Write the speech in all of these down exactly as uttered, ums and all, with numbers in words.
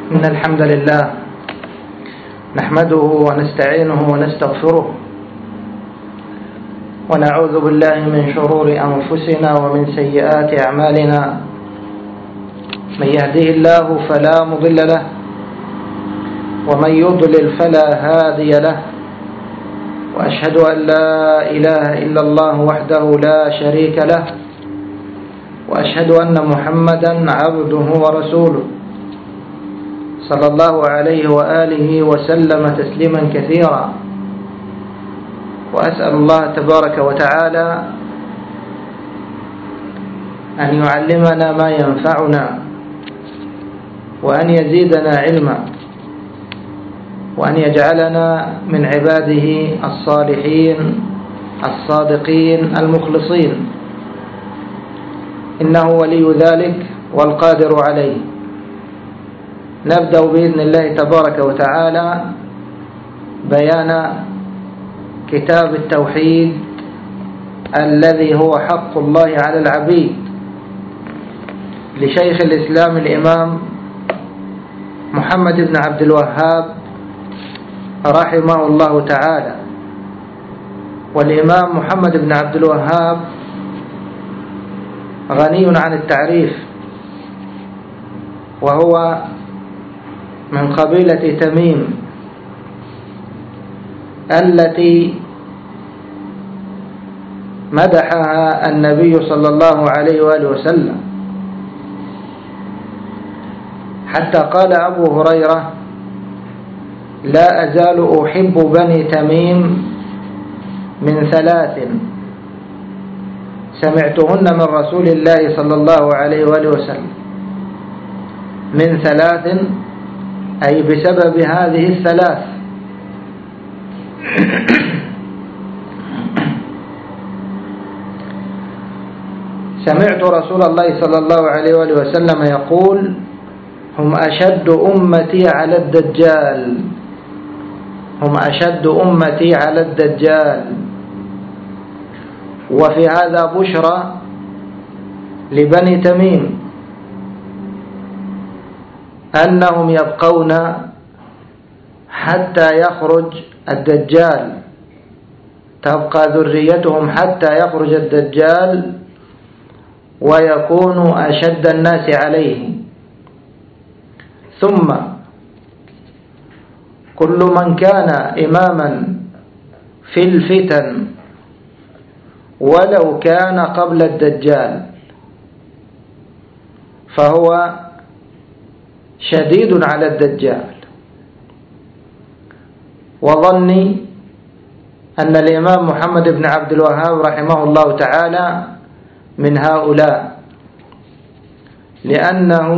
إن الحمد لله نحمده ونستعينه ونستغفره ونعوذ بالله من شرور أنفسنا ومن سيئات أعمالنا. من يهده الله فلا مضل له ومن يضلل فلا هادي له، وأشهد أن لا إله إلا الله وحده لا شريك له، وأشهد أن محمدا عبده ورسوله صلى الله عليه وآله وسلم تسليما كثيرا. وأسأل الله تبارك وتعالى أن يعلمنا ما ينفعنا وأن يزيدنا علما وأن يجعلنا من عباده الصالحين الصادقين المخلصين، إنه ولي ذلك والقادر عليه. نبدأ بإذن الله تبارك وتعالى بيان كتاب التوحيد الذي هو حق الله على العبيد لشيخ الإسلام الإمام محمد بن عبد الوهاب رحمه الله تعالى. والإمام محمد بن عبد الوهاب غني عن التعريف، وهو من قبيلة تميم التي مدحها النبي صلى الله عليه وآله وسلم، حتى قال أبو هريرة: لا أزال أحب بني تميم من ثلاث سمعتهن من رسول الله صلى الله عليه وآله وسلم. من ثلاث أي بسبب هذه الثلاث. سمعت رسول الله صلى الله عليه وآله وسلم يقول: هم أشد أمتي على الدجال هم أشد أمتي على الدجال. وفي هذا بشرى لبني تميم أنهم يبقون حتى يخرج الدجال، تبقى ذريتهم حتى يخرج الدجال ويكون أشد الناس عليه. ثم كل من كان إماما في الفتن ولو كان قبل الدجال فهو شديد على الدجال. وظني أن الإمام محمد بن عبد الوهاب رحمه الله تعالى من هؤلاء، لأنه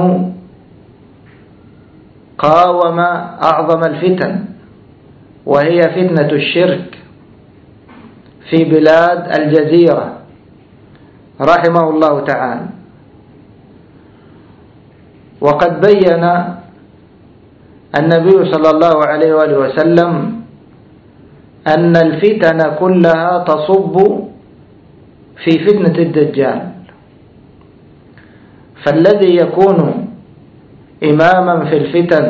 قاوم أعظم الفتن وهي فتنة الشرك في بلاد الجزيرة رحمه الله تعالى. وقد بين النبي صلى الله عليه وآله وسلم أن الفتن كلها تصب في فتنة الدجال، فالذي يكون إماما في الفتن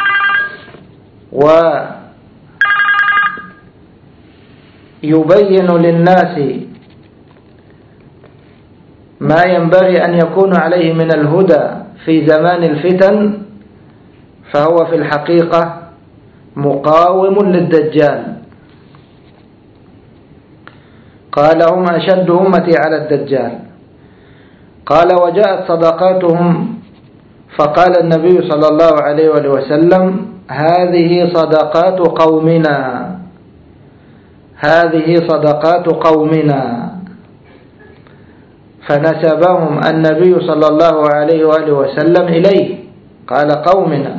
ويبين للناس ما ينبغي أن يكون عليه من الهدى في زمان الفتن، فهو في الحقيقة مقاوم للدجال. قال: هم أشد أمتي على الدجال. قال: وجاءت صدقاتهم، فقال النبي صلى الله عليه وآله وسلم: هذه صدقات قومنا هذه صدقات قومنا فنسبهم النبي صلى الله عليه وآله وسلم إليه، قال: قومنا.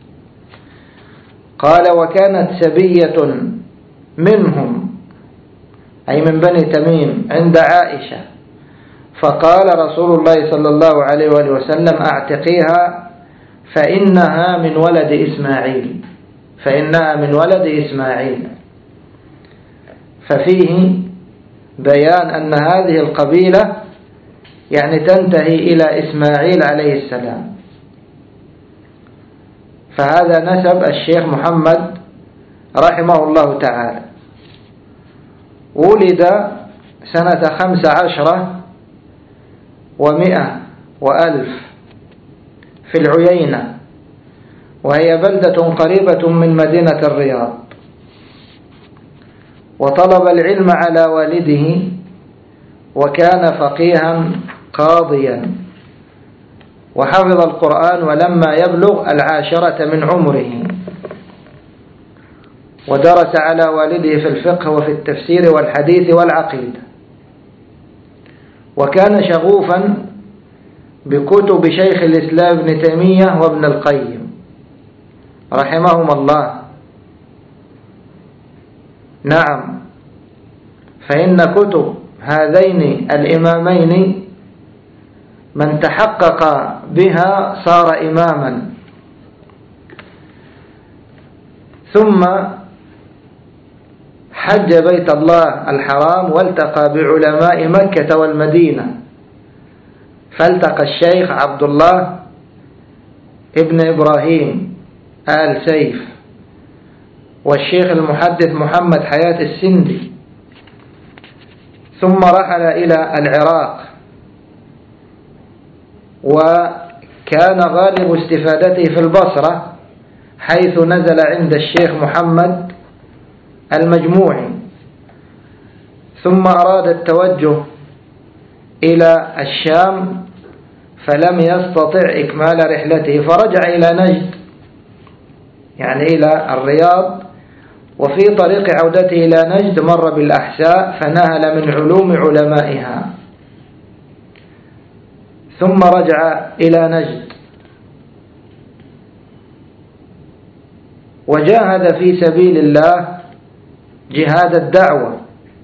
قال: وكانت سبية منهم أي من بني تميم عند عائشة، فقال رسول الله صلى الله عليه وآله وسلم: أعتقيها فإنها من ولد إسماعيل فإنها من ولد إسماعيل. ففيه بيان أن هذه القبيلة يعني تنتهي إلى إسماعيل عليه السلام. فهذا نسب الشيخ محمد رحمه الله تعالى. ولد سنة خمس عشرة ومئة وألف في العيينة، وهي بلدة قريبة من مدينة الرياض. وطلب العلم على والده، وكان فقيها قاضيا، وحفظ القرآن ولما يبلغ العاشرة من عمره، ودرس على والده في الفقه وفي التفسير والحديث والعقيدة. وكان شغوفا بكتب شيخ الإسلام ابن تيمية وابن القيم رحمهما الله. نعم، فإن كتب هذين الإمامين من تحقق بها صار إماما. ثم حج بيت الله الحرام والتقى بعلماء مكة والمدينة، فالتقى الشيخ عبد الله ابن إبراهيم آل سيف والشيخ المحدث محمد حياة السندي، ثم رحل إلى العراق. وكان غالب استفادته في البصرة، حيث نزل عند الشيخ محمد المجموعي، ثم أراد التوجه إلى الشام فلم يستطع إكمال رحلته، فرجع إلى نجد، يعني إلى الرياض. وفي طريق عودته إلى نجد مر بالأحساء فنهل من علوم علمائها، ثم رجع إلى نجد وجاهد في سبيل الله جهاد الدعوة.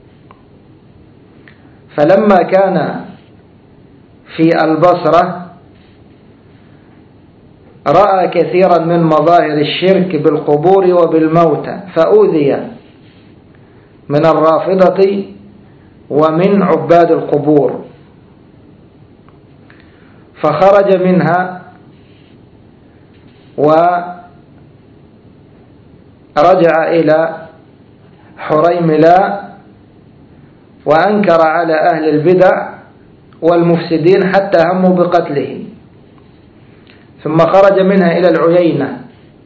فلما كان في البصرة رأى كثيرا من مظاهر الشرك بالقبور وبالموتى، فأوذي من الرافضة ومن عباد القبور، فخرج منها ورجع إلى حريملاء وأنكر على أهل البدع والمفسدين حتى هموا بقتله. ثم خرج منها إلى العيينة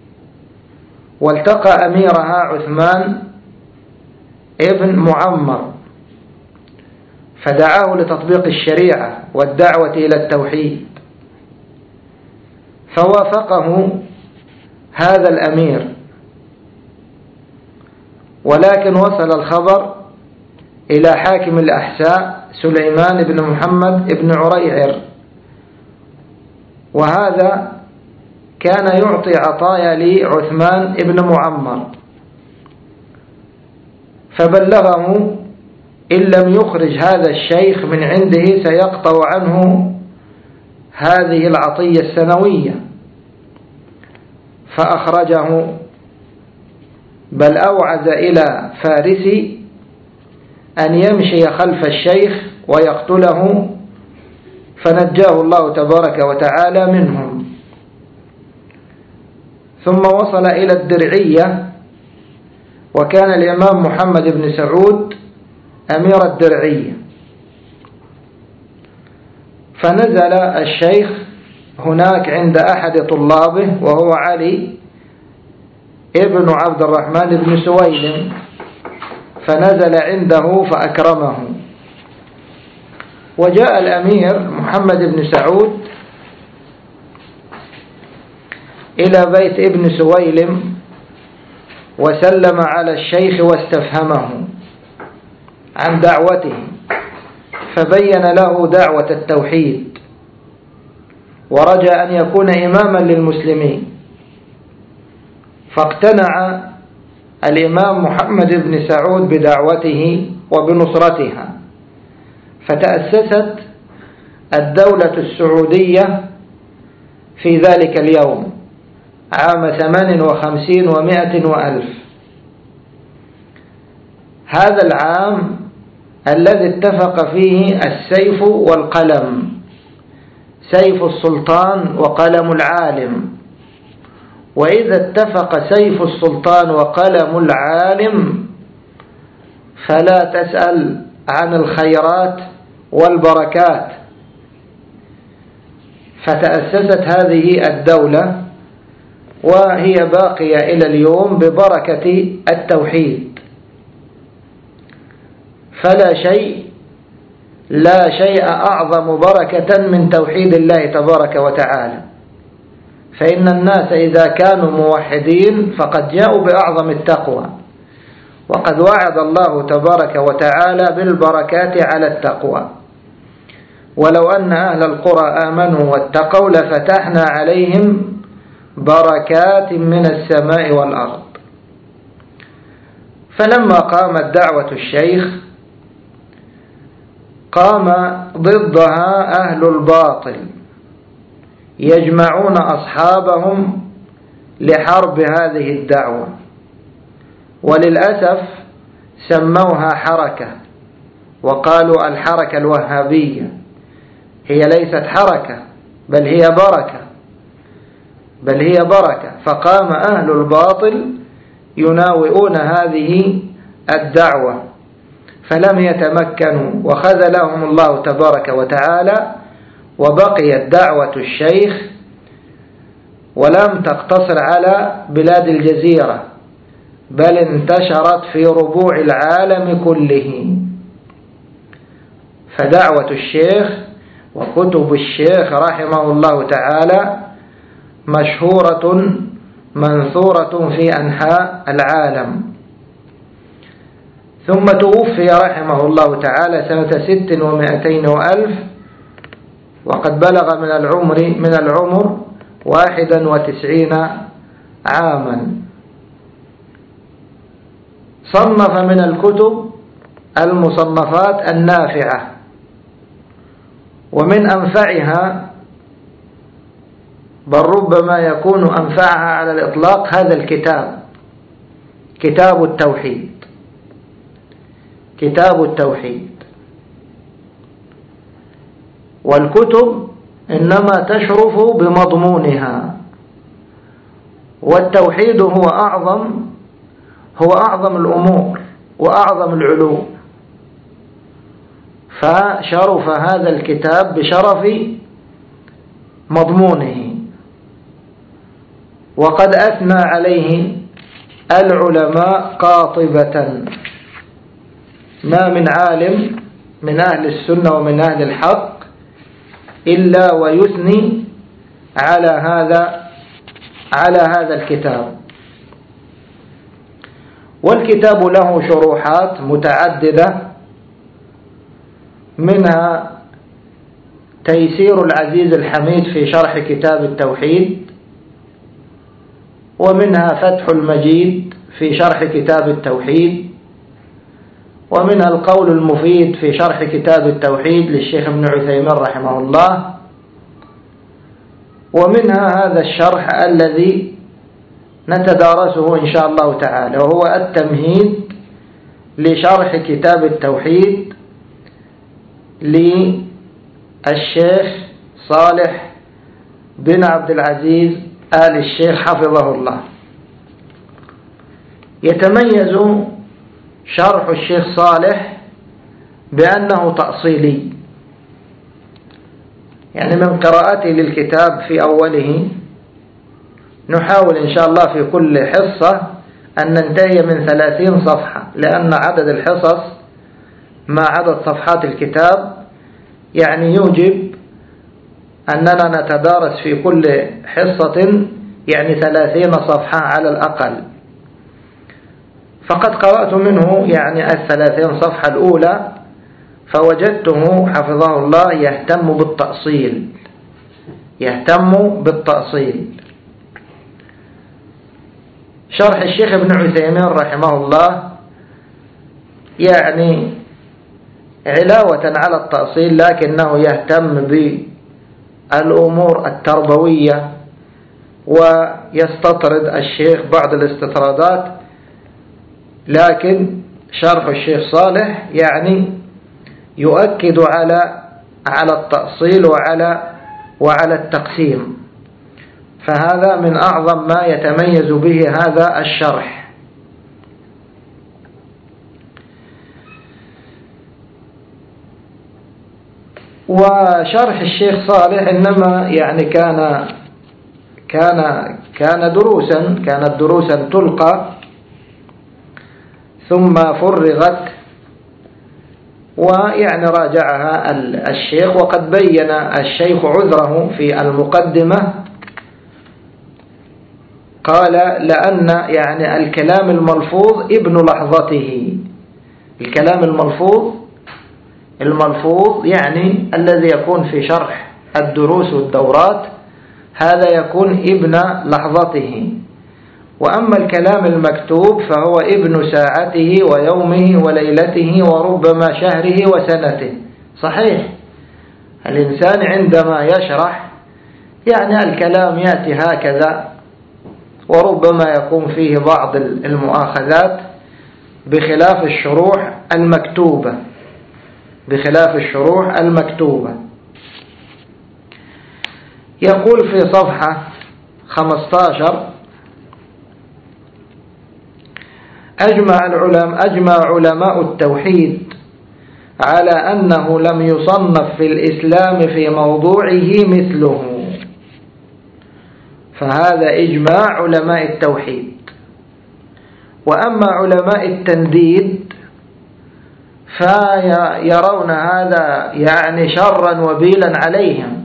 والتقى أميرها عثمان ابن معمر، فدعاه لتطبيق الشريعة والدعوة إلى التوحيد، فوافقه هذا الأمير. ولكن وصل الخبر إلى حاكم الأحساء سليمان بن محمد بن عريعر، وهذا كان يعطي عطايا لعثمان بن معمر، فبلغه إن لم يخرج هذا الشيخ من عنده سيقطع عنه هذه العطية السنوية، فأخرجه، بل أوعز إلى فارسي أن يمشي خلف الشيخ ويقتله، فنجاه الله تبارك وتعالى منهم. ثم وصل إلى الدرعية، وكان الإمام محمد بن سعود أمير الدرعية، فنزل الشيخ هناك عند أحد طلابه وهو علي ابن عبد الرحمن بن سويلم، فنزل عنده فأكرمه. وجاء الأمير محمد بن سعود إلى بيت ابن سويلم وسلم على الشيخ واستفهمه عن دعوته، فبين له دعوة التوحيد ورجى أن يكون إماما للمسلمين. فاقتنع الإمام محمد بن سعود بدعوته وبنصرتها، فتأسست الدولة السعودية في ذلك اليوم عام ثمان وخمسين ومائة وألف. هذا العام الذي اتفق فيه السيف والقلم، سيف السلطان وقلم العالم، وإذا اتفق سيف السلطان وقلم العالم فلا تسأل عن الخيرات والبركات. فتأسست هذه الدولة وهي باقية إلى اليوم ببركة التوحيد، فلا شيء لا شيء أعظم بركة من توحيد الله تبارك وتعالى. فإن الناس إذا كانوا موحدين فقد جاءوا بأعظم التقوى، وقد وعد الله تبارك وتعالى بالبركات على التقوى. ولو أن أهل القرى آمنوا واتقوا لفتحنا عليهم بركات من السماء والأرض. فلما قامت دعوة الشيخ قام ضدها أهل الباطل يجمعون أصحابهم لحرب هذه الدعوة، وللأسف سموها حركة وقالوا الحركة الوهابية. هي ليست حركة بل هي بركة بل هي بركة فقام أهل الباطل يناوئون هذه الدعوة فلم يتمكنوا، وخذلهم الله تبارك وتعالى، وبقيت دعوة الشيخ ولم تقتصر على بلاد الجزيرة بل انتشرت في ربوع العالم كله. فدعوة الشيخ وكتب الشيخ رحمه الله تعالى مشهورة منثورة في أنحاء العالم. ثم توفي رحمه الله تعالى سنة ست ومائتين وألف، وقد بلغ من العمر من العمر واحدا وتسعين عاما. صنف من الكتب المصنفات النافعة، ومن أنفعها بل ربما يكون أنفعها على الإطلاق هذا الكتاب، كتاب التوحيد. كتاب التوحيد. والكتب إنما تشرف بمضمونها، والتوحيد هو أعظم هو أعظم الأمور وأعظم العلوم، فشرف هذا الكتاب بشرف مضمونه. وقد أثنى عليه العلماء قاطبة، ما من عالم من أهل السنة ومن أهل الحق إلا ويثني على هذا على هذا الكتاب. والكتاب له شروحات متعددة، منها تيسير العزيز الحميد في شرح كتاب التوحيد، ومنها فتح المجيد في شرح كتاب التوحيد، ومنها القول المفيد في شرح كتاب التوحيد للشيخ ابن عثيمين رحمه الله، ومنها هذا الشرح الذي نتدارسه إن شاء الله تعالى، وهو التمهيد لشرح كتاب التوحيد للشيخ صالح بن عبد العزيز آل الشيخ حفظه الله. يتميز شرح الشيخ صالح بأنه تأصيلي، يعني من قراءتي للكتاب في أوله نحاول إن شاء الله في كل حصة أن ننتهي من ثلاثين صفحة، لأن عدد الحصص مع عدد صفحات الكتاب يعني يوجب أننا نتدارس في كل حصة يعني ثلاثين صفحة على الأقل. فقد قرأت منه يعني الثلاثين صفحة الأولى، فوجدته حفظه الله يهتم بالتأصيل يهتم بالتأصيل. شرح الشيخ ابن عثيمين رحمه الله يعني علاوة على التأصيل لكنه يهتم بالأمور التربوية، ويستطرد الشيخ بعض الاستطرادات، لكن شرح الشيخ صالح يعني يؤكد على على التأصيل وعلى وعلى التقسيم. فهذا من أعظم ما يتميز به هذا الشرح. وشرح الشيخ صالح إنما يعني كان كان كان دروسا كانت دروسا تلقى ثم فرغت، ويعني راجعها الشيخ، وقد بين الشيخ عذره في المقدمة. قال لأن يعني الكلام الملفوظ ابن لحظته، الكلام الملفوظ الملفوظ يعني الذي يكون في شرح الدروس والدورات، هذا يكون ابن لحظته. وأما الكلام المكتوب فهو ابن ساعته ويومه وليلته وربما شهره وسنته. صحيح، الإنسان عندما يشرح يعني الكلام يأتي هكذا، وربما يكون فيه بعض المؤاخذات بخلاف الشروح المكتوبة بخلاف الشروح المكتوبة. يقول في صفحة خمسة عشر: أجمع العلماء أجمع علماء التوحيد على أنه لم يصنف في الإسلام في موضوعه مثله. فهذا إجماع علماء التوحيد. وأما علماء التنديد فيرون هذا يعني شرا وبيلا عليهم،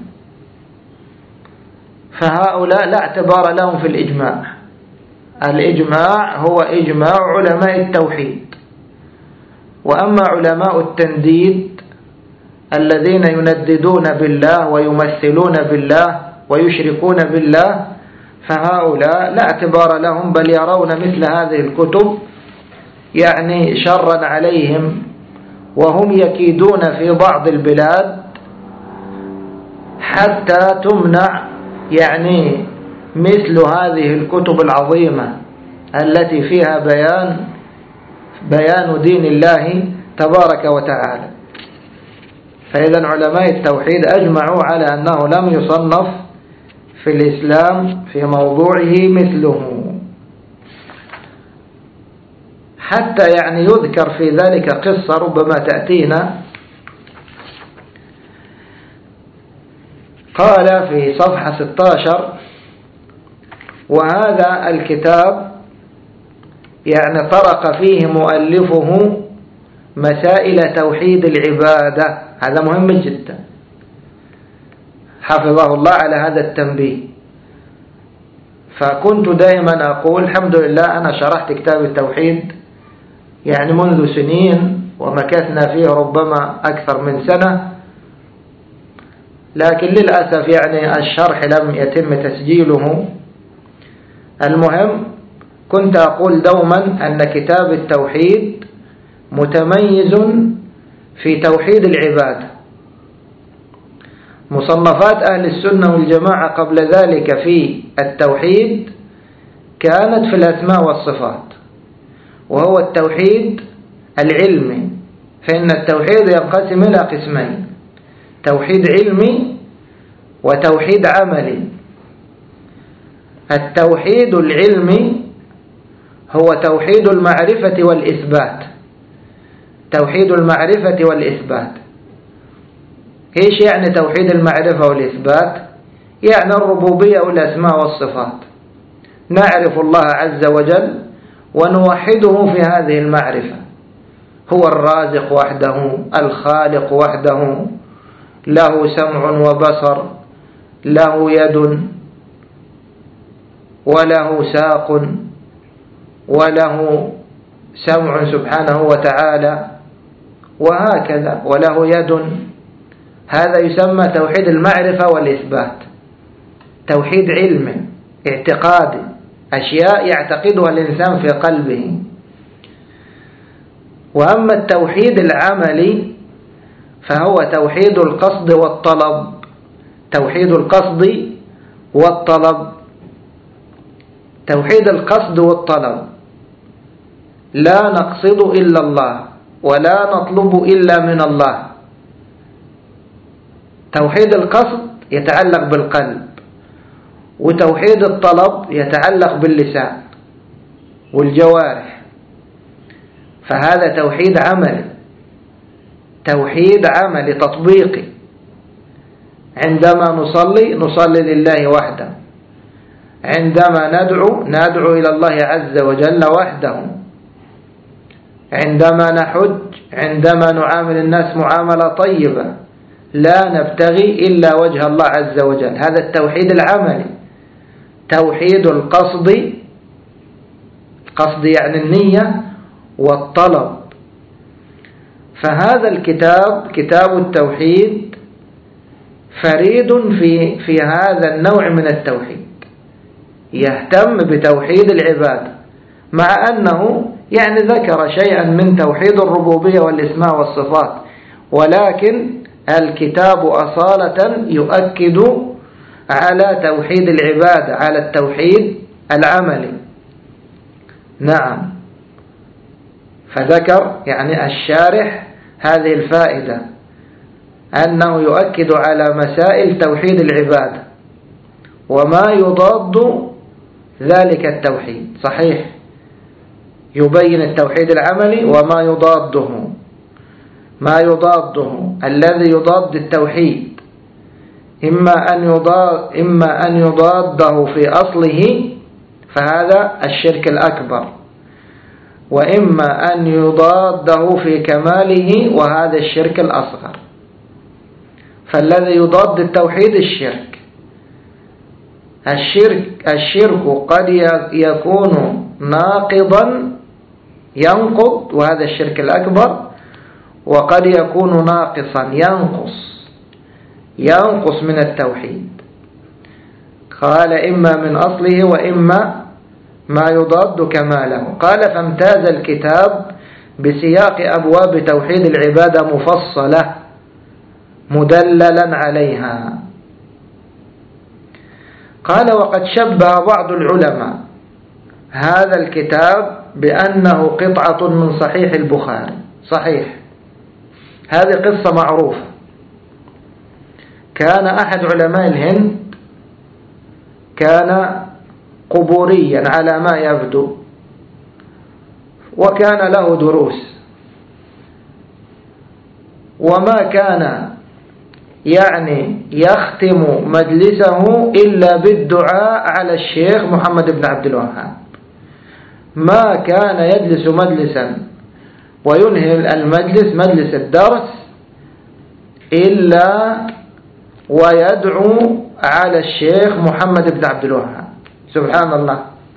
فهؤلاء لا اعتبار لهم في الإجماع. الإجماع هو إجماع علماء التوحيد. وأما علماء التنديد الذين ينددون بالله ويمثلون بالله ويشركون بالله، فهؤلاء لا اعتبار لهم، بل يرون مثل هذه الكتب يعني شرا عليهم، وهم يكيدون في بعض البلاد حتى تمنع يعني مثل هذه الكتب العظيمة التي فيها بيان بيان دين الله تبارك وتعالى. فإذا علماء التوحيد أجمعوا على أنه لم يصنف في الإسلام في موضوعه مثله، حتى يعني يذكر في ذلك قصة ربما تأتينا. قال في صفحة ستة عشر: وهذا الكتاب يعني طرق فيه مؤلفه مسائل توحيد العبادة. هذا مهم جدا، حفظه الله على هذا التنبيه. فكنت دائما أقول الحمد لله أنا شرحت كتاب التوحيد يعني منذ سنين، ومكثنا فيه ربما أكثر من سنة، لكن للأسف يعني الشرح لم يتم تسجيله. المهم كنت أقول دوما أن كتاب التوحيد متميز في توحيد العبادة. مصنفات أهل السنة والجماعة قبل ذلك في التوحيد كانت في الأسماء والصفات، وهو التوحيد العلمي. فإن التوحيد ينقسم إلى قسمين: توحيد علمي وتوحيد عملي. التوحيد العلمي هو توحيد المعرفة والإثبات. توحيد المعرفة والإثبات إيش يعني توحيد المعرفة والإثبات؟ يعني الربوبية والأسماء والصفات. نعرف الله عز وجل ونوحده في هذه المعرفة. هو الرازق وحده، الخالق وحده، له سمع وبصر، له يد وله ساق وله سمع سبحانه وتعالى، وهكذا، وله يد. هذا يسمى توحيد المعرفة والإثبات، توحيد علم اعتقادي، أشياء يعتقدها الإنسان في قلبه. وأما التوحيد العملي فهو توحيد القصد والطلب. توحيد القصد والطلب توحيد القصد والطلب، لا نقصد إلا الله ولا نطلب إلا من الله. توحيد القصد يتعلق بالقلب، وتوحيد الطلب يتعلق باللسان والجوارح، فهذا توحيد عملي، توحيد عملي تطبيقي. عندما نصلي نصلي لله وحده، عندما ندعو ندعو إلى الله عز وجل وحده، عندما نحج، عندما نعامل الناس معاملة طيبة لا نبتغي إلا وجه الله عز وجل. هذا التوحيد العملي. توحيد القصد، القصد يعني النية والطلب. فهذا الكتاب كتاب التوحيد فريد في في هذا النوع من التوحيد، يهتم بتوحيد العبادة، مع أنه يعني ذكر شيئا من توحيد الربوبية والاسماء والصفات، ولكن الكتاب أصالة يؤكد على توحيد العبادة، على التوحيد العملي. نعم، فذكر يعني الشارح هذه الفائدة، أنه يؤكد على مسائل توحيد العبادة وما يضاد ذلك التوحيد. صحيح، يبين التوحيد العملي وما يضاده، ما يضاده الذي يضاد التوحيد، إما أن يضاد إما أن يضاده في أصله فهذا الشرك الأكبر، وإما أن يضاده في كماله وهذا الشرك الأصغر. فالذي يضاد التوحيد الشرك. الشرك الشرك قد يكون ناقضا ينقض وهذا الشرك الأكبر، وقد يكون ناقصا ينقص ينقص من التوحيد. قال إما من أصله وإما ما يضاد كماله. قال فامتاز الكتاب بسياق أبواب توحيد العبادة مفصلة مدللا عليها. قال وقد شبه بعض العلماء هذا الكتاب بأنه قطعة من صحيح البخاري. صحيح، هذه قصة معروفة. كان أحد علماء الهند كان قبوريا على ما يبدو، وكان له دروس، وما كان يعني يختم مجلسه إلا بالدعاء على الشيخ محمد بن عبد الوهاب. ما كان يجلس مجلسا وينهي المجلس مجلس الدرس إلا ويدعو على الشيخ محمد بن عبد الوهاب. سبحان الله.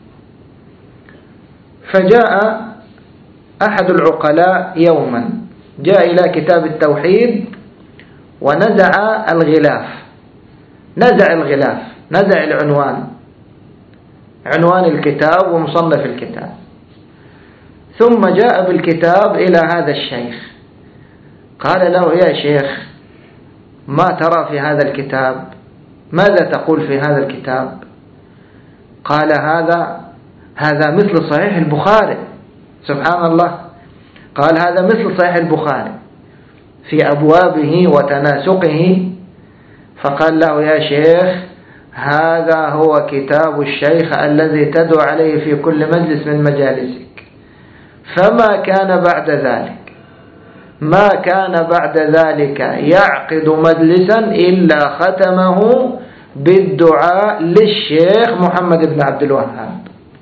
فجاء أحد العقلاء يوما، جاء إلى كتاب التوحيد ونزع الغلاف، نزع الغلاف نزع العنوان، عنوان الكتاب ومصنف الكتاب، ثم جاء بالكتاب إلى هذا الشيخ. قال له يا شيخ ما ترى في هذا الكتاب؟ ماذا تقول في هذا الكتاب؟ قال هذا هذا مثل صحيح البخاري. سبحان الله. قال هذا مثل صحيح البخاري في أبوابه وتناسقه. فقال له يا شيخ هذا هو كتاب الشيخ الذي تدعو عليه في كل مجلس من مجالسك. فما كان بعد ذلك ما كان بعد ذلك يعقد مجلسا إلا ختمه بالدعاء للشيخ محمد بن عبد الوهاب.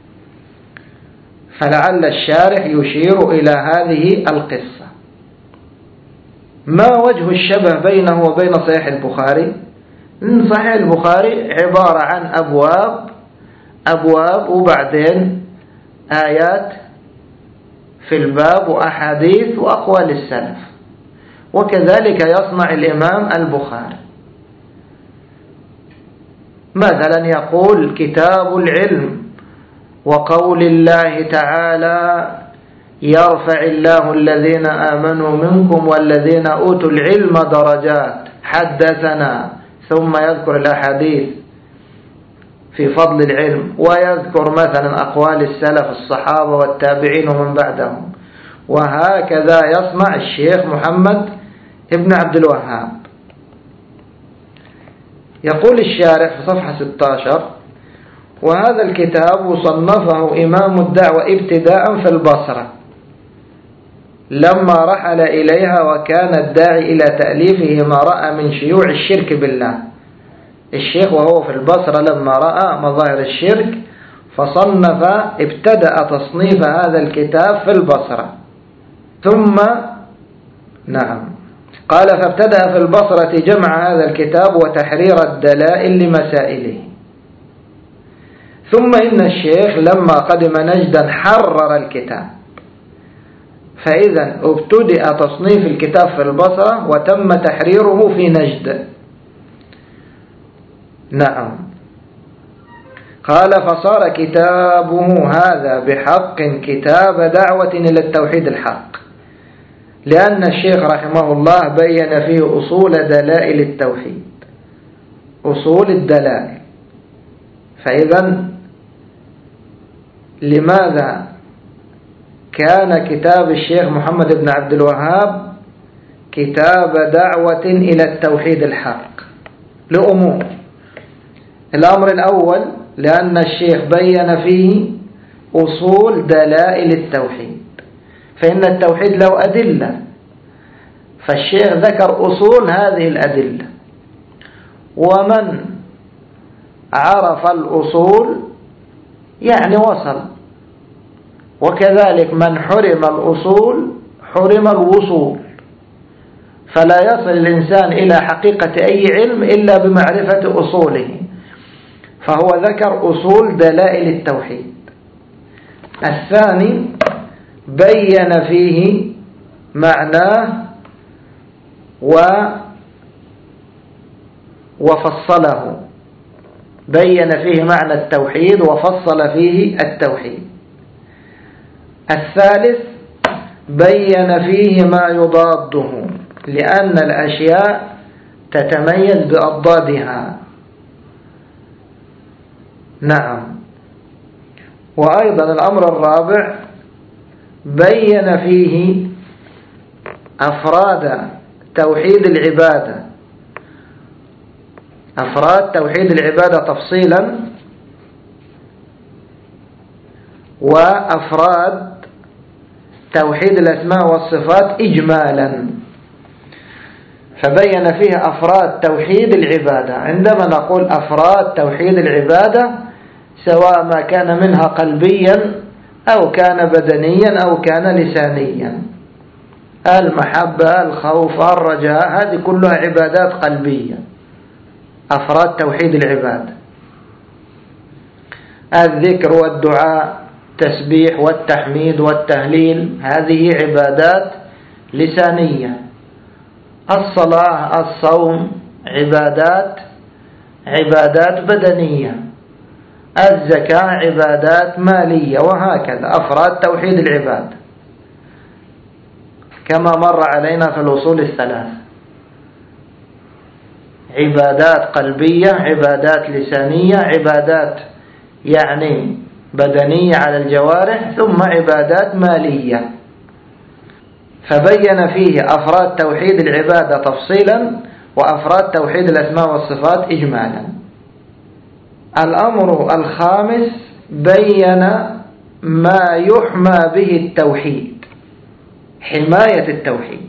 فلعل الشارح يشير إلى هذه القصة. ما وجه الشبه بينه وبين صحيح البخاري؟ صحيح البخاري عبارة عن أبواب أبواب وبعدين آيات في الباب وأحاديث وأقوال السلف، وكذلك يصنع الإمام البخاري. مثلا يقول كتاب العلم وقول الله تعالى يرفع الله الذين آمنوا منكم والذين أوتوا العلم درجات، حدثنا، ثم يذكر الأحاديث في فضل العلم، ويذكر مثلا أقوال السلف الصحابة والتابعين ومن بعدهم. وهكذا يصنع الشيخ محمد ابن عبد الوهاب. يقول الشارح في صفحة ستة عشر وهذا الكتاب صنفه إمام الدعوة ابتداء في البصرة لما رحل إليها، وكان الداعي إلى تأليفه ما رأى من شيوع الشرك بالله. الشيخ وهو في البصرة لما رأى مظاهر الشرك فصنف ابتدأ تصنيف هذا الكتاب في البصرة. ثم نعم قال فابتدأ في البصرة جمع هذا الكتاب وتحرير الدلائل لمسائله. ثم إن الشيخ لما قدم نجدا حرر الكتاب، فإذا ابتدأ تصنيف الكتاب في البصرة وتم تحريره في نجد. نعم قال فصار كتابه هذا بحق كتاب دعوة إلى التوحيد الحق، لأن الشيخ رحمه الله بين فيه أصول دلائل التوحيد، أصول الدلائل. فإذا لماذا كان كتاب الشيخ محمد بن عبد الوهاب كتاب دعوة إلى التوحيد الحق؟ لأمور. الأمر الأول لأن الشيخ بين فيه أصول دلائل التوحيد، فإن التوحيد له أدلة، فالشيخ ذكر أصول هذه الأدلة، ومن عرف الأصول يعني وصل، وكذلك من حرم الأصول حرم الوصول، فلا يصل الإنسان إلى حقيقة أي علم إلا بمعرفة أصوله. فهو ذكر أصول دلائل التوحيد. الثاني بين فيه معناه و وفصله، بين فيه معنى التوحيد وفصل فيه التوحيد. الثالث بين فيه ما يضاده، لأن الأشياء تتميز بأضدادها. نعم. وأيضا الأمر الرابع بين فيه أفراد توحيد العبادة، أفراد توحيد العبادة تفصيلا، وأفراد توحيد الأسماء والصفات إجمالا. فبين فيه أفراد توحيد العبادة. عندما نقول أفراد توحيد العبادة سواء ما كان منها قلبيا أو كان بدنيا أو كان لسانيا، المحبة، الخوف، الرجاء، هذه كلها عبادات قلبية، أفراد توحيد العبادة. الذكر والدعاء، التسبيح والتحميد والتهليل، هذه عبادات لسانية. الصلاة، الصوم، عبادات عبادات بدنية. الزكاة عبادات مالية، وهكذا أفراد توحيد العبادة كما مر علينا في الأصول الثلاث: عبادات قلبية، عبادات لسانية، عبادات يعني بدنية على الجوارح، ثم عبادات مالية. فبين فيه أفراد توحيد العبادة تفصيلا وأفراد توحيد الأسماء والصفات إجمالا. الأمر الخامس بين ما يحمى به التوحيد، حماية التوحيد،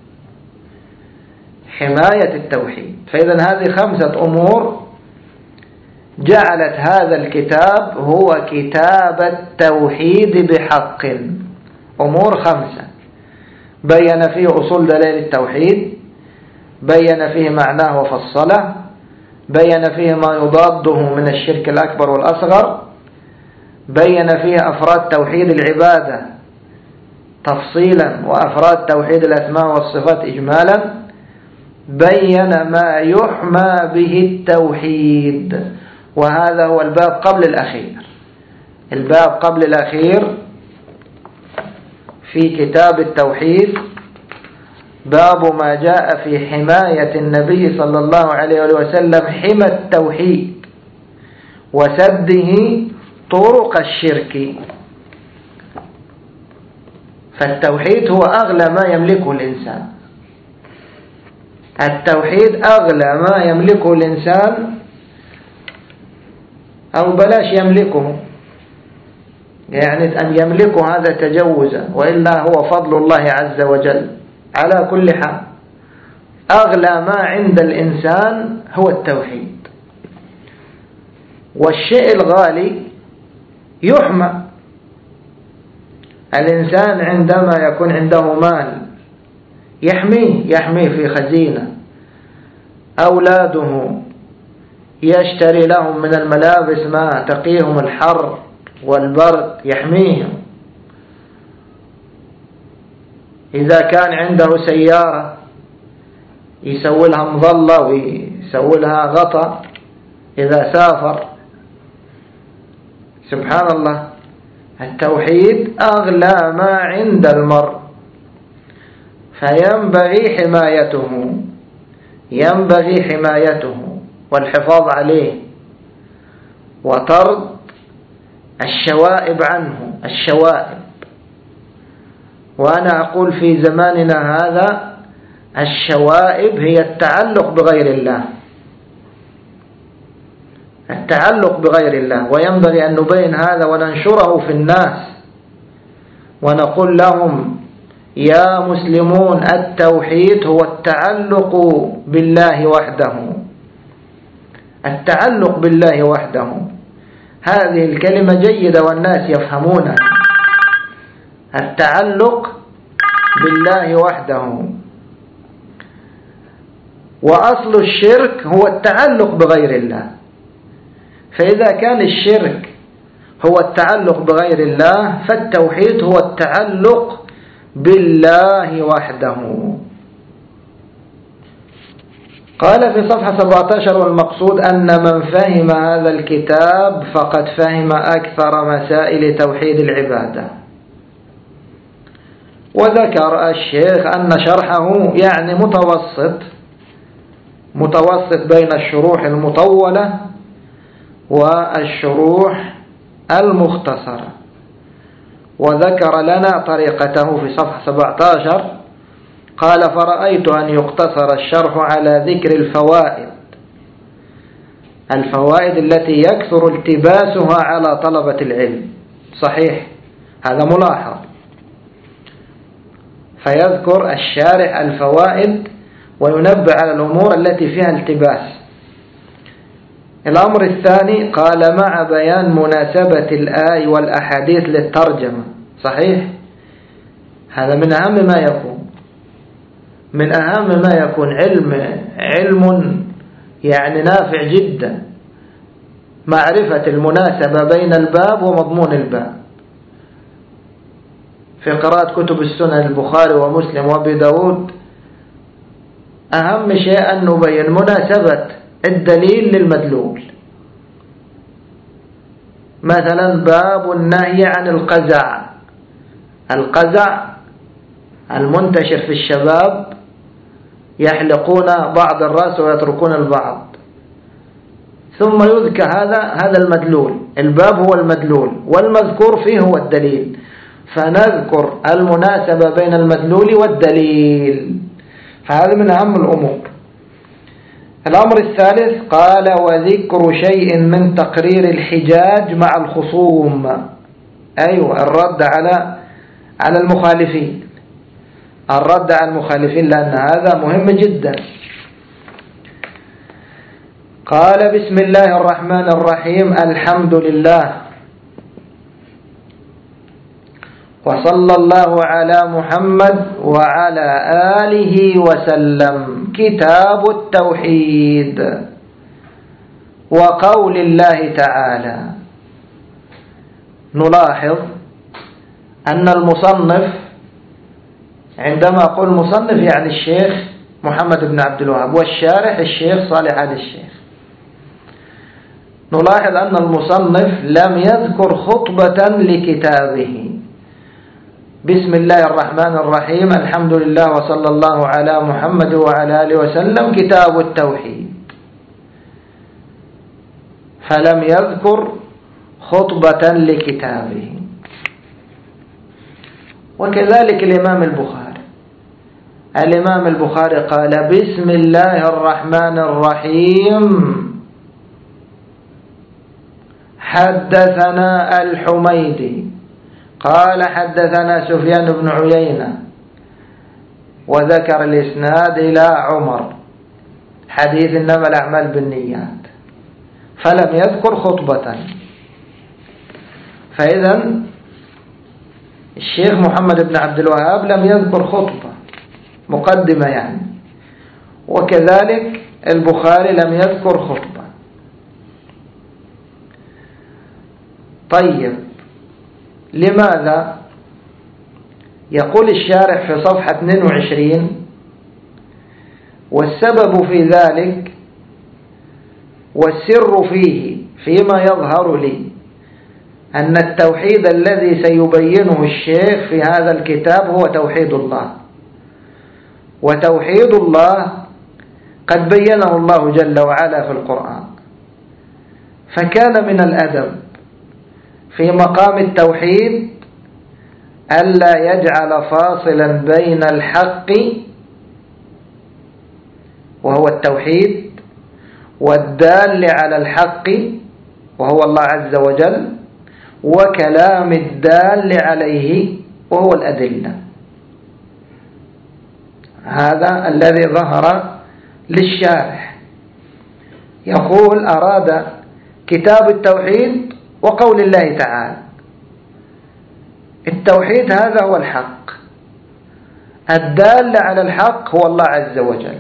حماية التوحيد. فإذا هذه خمسة أمور جعلت هذا الكتاب هو كتاب التوحيد بحق. أمور خمسة: بين فيه أصول دلائل التوحيد، بين فيه معناه وفصله، بين فيه ما يضاده من الشرك الأكبر والأصغر، بين فيه أفراد توحيد العبادة تفصيلا وأفراد توحيد الأسماء والصفات إجمالا، بين ما يحمى به التوحيد. وهذا هو الباب قبل الأخير. الباب قبل الأخير في كتاب التوحيد باب ما جاء في حماية النبي صلى الله عليه وسلم حمى التوحيد وسده طرق الشرك. فالتوحيد هو أغلى ما يملكه الإنسان، التوحيد أغلى ما يملكه الإنسان. أو بلاش يملكه، يعني أن يملكه هذا تجوزا، وإلا هو فضل الله عز وجل. على كل حال أغلى ما عند الإنسان هو التوحيد، والشيء الغالي يحمى. الإنسان عندما يكون عنده مال يحميه، يحميه في خزينة. أولاده يشتري لهم من الملابس ما تقيهم الحر والبرد، يحميهم. إذا كان عنده سيارة يسوي لها مظلة ويسوي لها غطاء إذا سافر. سبحان الله، التوحيد أغلى ما عند المرء، فينبغي حمايته، ينبغي حمايته والحفاظ عليه، وطرد الشوائب عنه، الشوائب. وأنا أقول في زماننا هذا الشوائب هي التعلق بغير الله، التعلق بغير الله. وينبغي أن نبين هذا وننشره في الناس، ونقول لهم يا مسلمون التوحيد هو التعلق بالله وحده، التعلق بالله وحده. هذه الكلمة جيدة والناس يفهمونها، التعلق بالله وحده. وأصل الشرك هو التعلق بغير الله، فإذا كان الشرك هو التعلق بغير الله فالتوحيد هو التعلق بالله وحده. قال في صفحة سبعة عشر: والمقصود أن من فهم هذا الكتاب فقد فهم أكثر مسائل توحيد العبادة. وذكر الشيخ أن شرحه يعني متوسط، متوسط بين الشروح المطولة والشروح المختصرة. وذكر لنا طريقته في صفحة سبعة عشر، قال: فرأيت أن يقتصر الشرح على ذكر الفوائد، الفوائد التي يكثر التباسها على طلبة العلم. صحيح، هذا ملاحظ. فيذكر الشارح الفوائد وينبه على الأمور التي فيها التباس. الأمر الثاني قال: مع بيان مناسبة الآي والأحاديث للترجمة. صحيح، هذا من أهم ما يكون، من أهم ما يكون. علم علم يعني نافع جدا، معرفة المناسبة بين الباب ومضمون الباب. في قراءة كتب السنن البخاري ومسلم وابي داود أهم شيء أن نبين مناسبة الدليل للمدلول. مثلا باب النهي عن القزع، القزع المنتشر في الشباب، يحلقون بعض الرأس ويتركون البعض، ثم يذكر هذا هذا المدلول. الباب هو المدلول والمذكور فيه هو الدليل، فنذكر المناسبة بين المدلول والدليل، فهذا من أهم الأمور. الأمر الثالث قال: وذكر شيء من تقرير الحجاج مع الخصوم. أيوة، الرد على على المخالفين، الرد على المخالفين، لأن هذا مهم جدا. قال: بسم الله الرحمن الرحيم، الحمد لله، وصلى الله على محمد وعلى آله وسلم. كتاب التوحيد. وقول الله تعالى. نلاحظ أن المصنف، عندما أقول مصنف يعني الشيخ محمد بن عبد الوهاب، والشارح الشيخ صالح آل الشيخ، نلاحظ أن المصنف لم يذكر خطبة لكتابه. بسم الله الرحمن الرحيم، الحمد لله، وصلى الله على محمد وعلى آله وسلم، كتاب التوحيد، فلم يذكر خطبة لكتابه. وكذلك الإمام البخاري، الإمام البخاري قال: بسم الله الرحمن الرحيم، حدثنا الحميدي قال حدثنا سفيان بن عيينة، وذكر الإسناد إلى عمر حديث إنما الأعمال بالنيات، فلم يذكر خطبة. فإذا الشيخ محمد بن عبد الوهاب لم يذكر خطبة مقدمة يعني، وكذلك البخاري لم يذكر خطبة. طيب، لماذا؟ يقول الشارح في صفحة اثنين وعشرين: والسبب في ذلك والسر فيه فيما يظهر لي أن التوحيد الذي سيبينه الشيخ في هذا الكتاب هو توحيد الله، وتوحيد الله قد بينه الله جل وعلا في القرآن، فكان من الأدب في مقام التوحيد ألا يجعل فاصلا بين الحق وهو التوحيد والدال على الحق وهو الله عز وجل وكلام الدال عليه وهو الأدلة. هذا الذي ظهر للشارح. يقول: أراد كتاب التوحيد وقول الله تعالى. التوحيد هذا هو الحق، الدال على الحق هو الله عز وجل.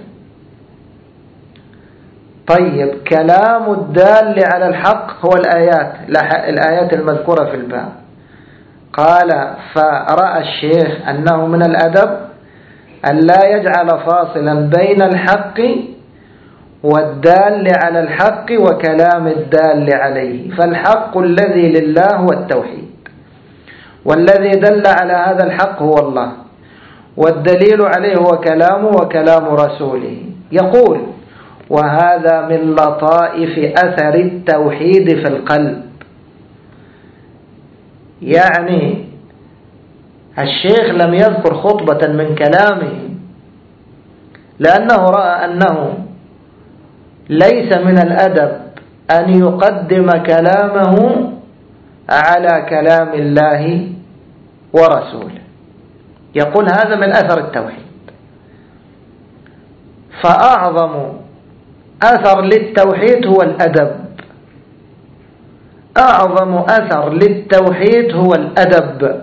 طيب، كلام الدال على الحق هو الآيات الآيات المذكورة في الباب. قال: فرأى الشيخ أنه من الأدب أن لا يجعل فاصلا بين الحق والدال على الحق وكلام الدال عليه، فالحق الذي لله هو التوحيد، والذي دل على هذا الحق هو الله، والدليل عليه هو كلامه وكلام رسوله. يقول: وهذا من لطائف أثر التوحيد في القلب. يعني الشيخ لم يذكر خطبة من كلامه لأنه رأى أنه ليس من الأدب أن يقدم كلامه على كلام الله ورسوله. يقول: هذا من أثر التوحيد. فأعظم أثر للتوحيد هو الأدب، أعظم أثر للتوحيد هو الأدب.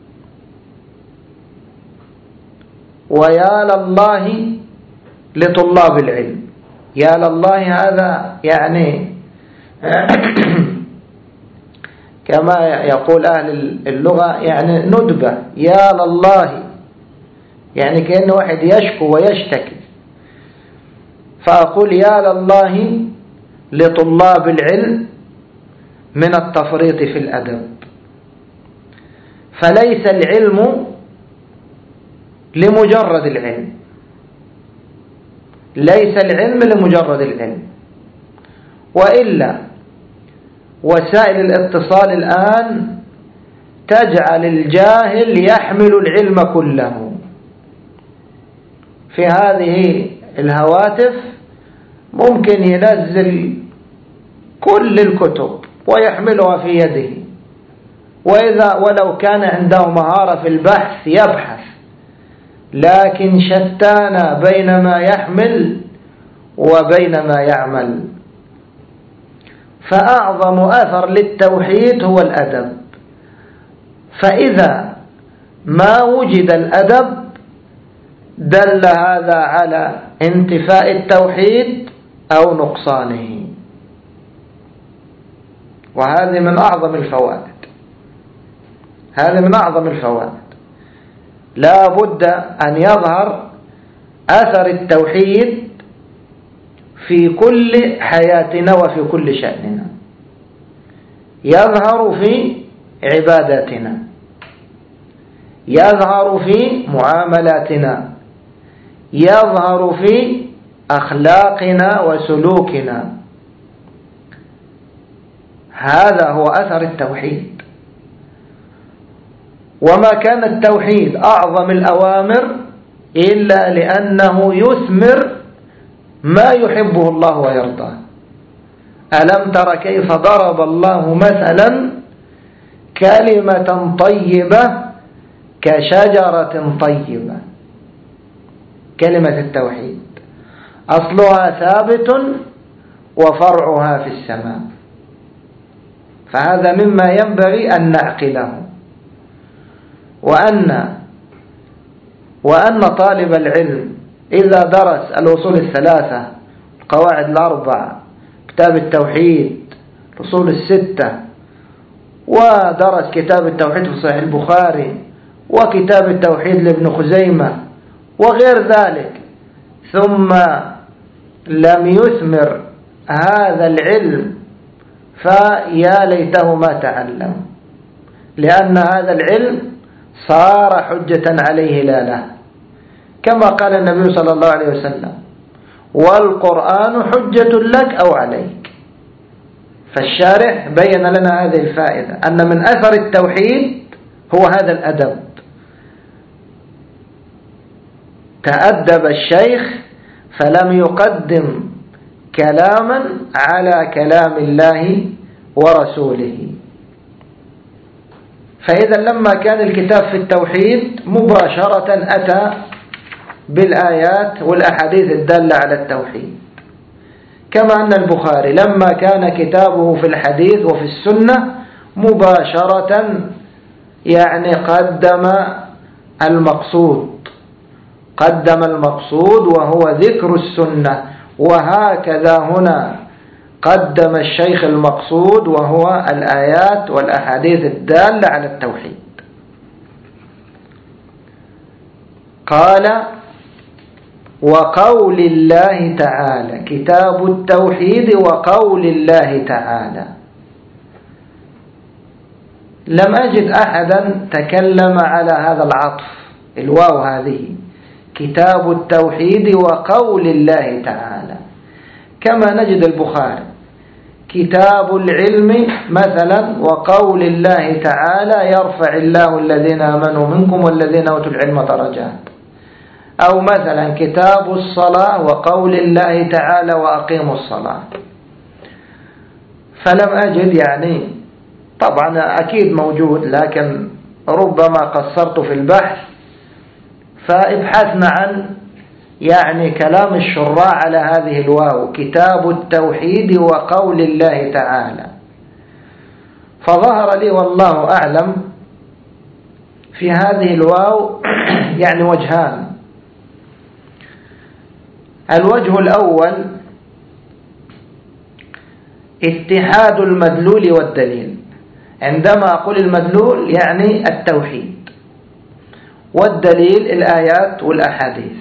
ويا لله لطلاب العلم. يا لله هذا يعني كما يقول أهل اللغة يعني ندبة. يا لله يعني كأنه واحد يشكو ويشتكي، فأقول: يا لله لطلاب العلم من التفريط في الأدب. فليس العلم لمجرد العلم، ليس العلم لمجرد العلم، وإلا وسائل الاتصال الآن تجعل الجاهل يحمل العلم كله. في هذه الهواتف ممكن ينزل كل الكتب ويحملها في يده، وإذا ولو كان عنده مهارة في البحث يبحث، لكن شتان بين ما يحمل وبين ما يعمل. فأعظم أثر للتوحيد هو الأدب. فإذا ما وجد الأدب دل هذا على انتفاء التوحيد أو نقصانه، وهذه من أعظم الفوائد. هذه من أعظم الفوائد. لا بد أن يظهر أثر التوحيد في كل حياتنا وفي كل شأننا. يظهر في عباداتنا، يظهر في معاملاتنا، يظهر في أخلاقنا وسلوكنا. هذا هو أثر التوحيد. وما كان التوحيد أعظم الأوامر إلا لأنه يثمر ما يحبه الله ويرضاه. ألم تر كيف ضرب الله مثلا كلمة طيبة كشجرة طيبة. كلمة التوحيد أصلها ثابت وفرعها في السماء، فهذا مما ينبغي أن نعقله، وأن وأن طالب العلم إذا درس الأصول الثلاثة، القواعد الأربعة، كتاب التوحيد، الأصول الستة، ودرس كتاب التوحيد في صحيح البخاري، وكتاب التوحيد لابن خزيمة وغير ذلك، ثم لم يثمر هذا العلم فيا ليته ما تعلم، لأن هذا العلم صار حجة عليه لا له، كما قال النبي صلى الله عليه وسلم: والقرآن حجة لك أو عليك. فالشارح بين لنا هذه الفائدة، أن من أثر التوحيد هو هذا الأدب. تأدب الشيخ فلم يقدم كلاما على كلام الله ورسوله. فإذا لما كان الكتاب في التوحيد مباشرة أتى بالآيات والأحاديث الدالة على التوحيد، كما أن البخاري لما كان كتابه في الحديث وفي السنة مباشرة يعني قدم المقصود قدم المقصود وهو ذكر السنة، وهكذا هنا قدم الشيخ المقصود وهو الآيات والأحاديث الدالة على التوحيد. قال: وقول الله تعالى، كتاب التوحيد وقول الله تعالى. لم أجد أحدا تكلم على هذا العطف، الواو هذه، كتاب التوحيد وقول الله تعالى، كما نجد البخاري كتاب العلم مثلا وقول الله تعالى: يرفع الله الذين آمنوا منكم والذين أوتوا العلم درجات. أو مثلا كتاب الصلاة وقول الله تعالى: وأقيموا الصلاة. فلم أجد، يعني طبعا أكيد موجود، لكن ربما قصرت في البحث، فابحثنا عن يعني كلام الشراع على هذه الواو، كتاب التوحيد وقول الله تعالى. فظهر لي والله أعلم في هذه الواو يعني وجهان. الوجه الأول اتحاد المدلول والدليل. عندما أقول المدلول يعني التوحيد، والدليل الآيات والأحاديث.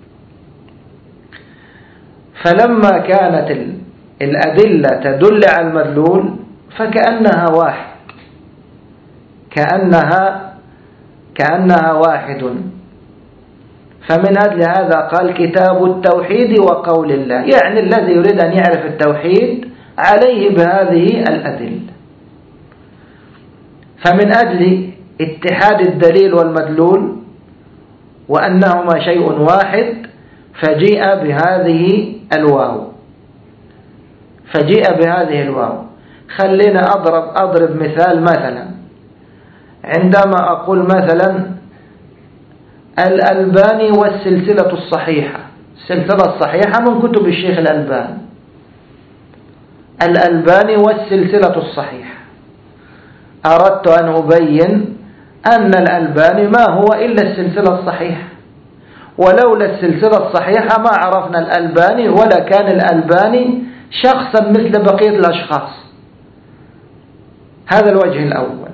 فلما كانت الأدلة تدل على المدلول فكأنها واحد، كأنها كأنها واحد. فمن أجل هذا قال: كتاب التوحيد وقول الله، يعني الذي يريد أن يعرف التوحيد عليه بهذه الأدلة. فمن أجل اتحاد الدليل والمدلول وأنهما شيء واحد فجيء بهذه الواو فجيء بهذه الواو خلينا أضرب أضرب مثال. مثلا عندما أقول مثلا الألباني والسلسلة الصحيحة، السلسلة الصحيحة من كتب الشيخ الألباني، الألباني والسلسلة الصحيحة، أردت أن أبين أن الألباني ما هو إلا السلسلة الصحيحة، ولولا السلسلة الصحيحة ما عرفنا الألباني ولا كان الألباني شخصا مثل بقية الأشخاص. هذا الوجه الأول.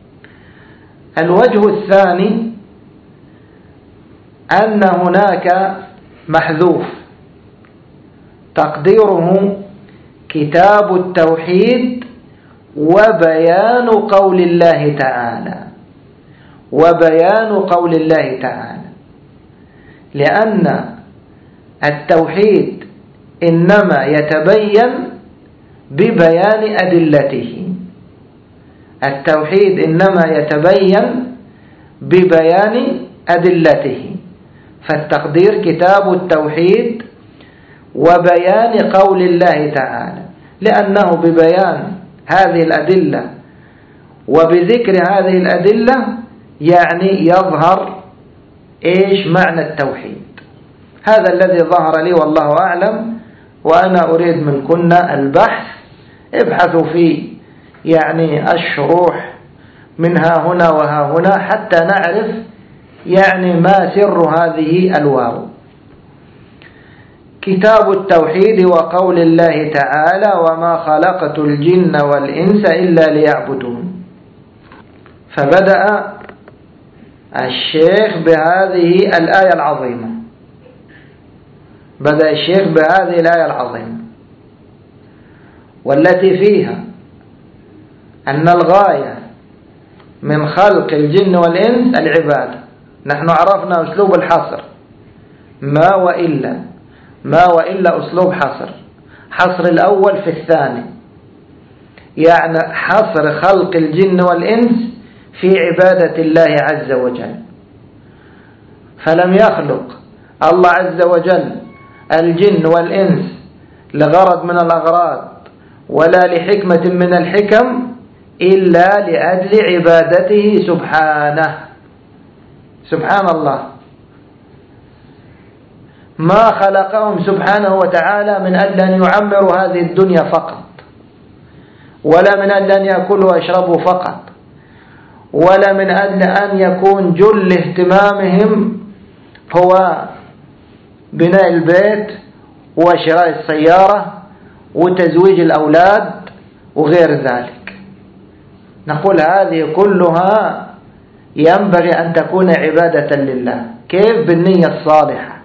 الوجه الثاني أن هناك محذوف تقديره كتاب التوحيد وبيان قول الله تعالى، وبيان قول الله تعالى، لأن التوحيد إنما يتبين ببيان أدلته، التوحيد إنما يتبين ببيان أدلته. فالتقدير كتاب التوحيد وبيان قول الله تعالى، لأنه ببيان هذه الأدلة وبذكر هذه الأدلة يعني يظهر إيش معنى التوحيد. هذا الذي ظهر لي والله أعلم، وأنا أريد منكن البحث. ابحثوا في يعني الشروح من ها هنا وها هنا حتى نعرف يعني ما سر هذه الواو. كتاب التوحيد وقول الله تعالى: وما خلقت الجن والإنس إلا ليعبدون. فبدأ الشيخ بهذه الآية العظيمة بدأ الشيخ بهذه الآية العظيمة والتي فيها أن الغاية من خلق الجن والإنس العبادة. نحن عرفنا أسلوب الحصر، ما وإلا ما وإلا أسلوب حصر. حصر الأول في الثاني، يعني حصر خلق الجن والإنس في عبادة الله عز وجل. فلم يخلق الله عز وجل الجن والإنس لغرض من الأغراض ولا لحكمة من الحكم إلا لأجل عبادته سبحانه. سبحان الله، ما خلقهم سبحانه وتعالى من أجل أن يعمروا هذه الدنيا فقط، ولا من أجل أن يأكلوا ويشربوا فقط، ولا من أجل أن يكون جل اهتمامهم هو بناء البيت وشراء السيارة وتزويج الأولاد وغير ذلك. نقول هذه كلها ينبغي أن تكون عبادة لله. كيف؟ بالنية الصالحة.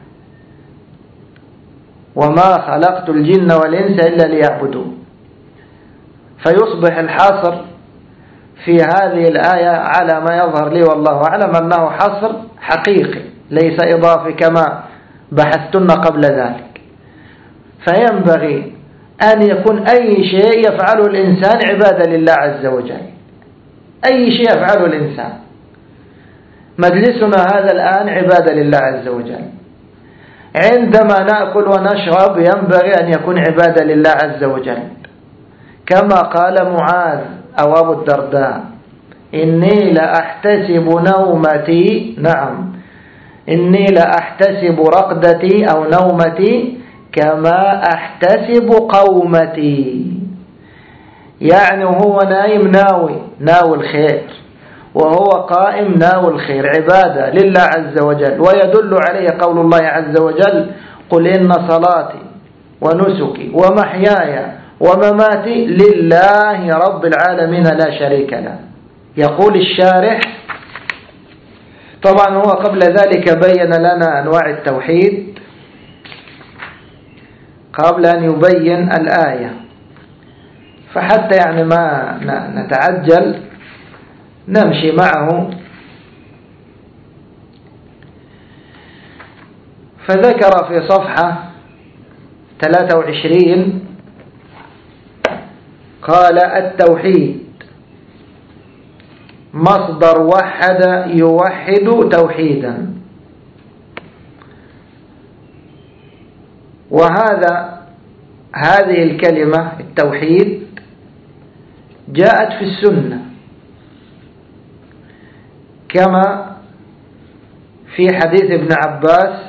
وما خلقت الجن والإنس إلا ليعبدون. فيصبح الحصر في هذه الآية على ما يظهر لي والله أعلم أنه حصر حقيقي ليس إضافي كما بحثتنا قبل ذلك. فينبغي أن يكون أي شيء يفعله الإنسان عبادة لله عز وجل. أي شيء يفعله الإنسان. مجلسنا هذا الآن عبادة لله عز وجل. عندما نأكل ونشرب ينبغي أن يكون عبادة لله عز وجل، كما قال معاذ أو أبو الدرداء: إني لأحتسب نومتي نعم إني لأحتسب رقدتي أو نومتي كما أحتسب قومتي. يعني هو نايم ناوي ناوي الخير، وهو قائم ناوي الخير، عبادة لله عز وجل. ويدل عليه قول الله عز وجل: قل إن صلاتي ونسكي ومحياي ومماتي لله رب العالمين لا شريك له. يقول الشارح، طبعا هو قبل ذلك بين لنا أنواع التوحيد قبل أن يبين الآية، فحتى يعني ما نتعجل نمشي معه. فذكر في صفحة ثلاثة وعشرين قال: التوحيد مصدر وحد يوحد توحيدا. وهذا هذه الكلمة التوحيد جاءت في السنة كما في حديث ابن عباس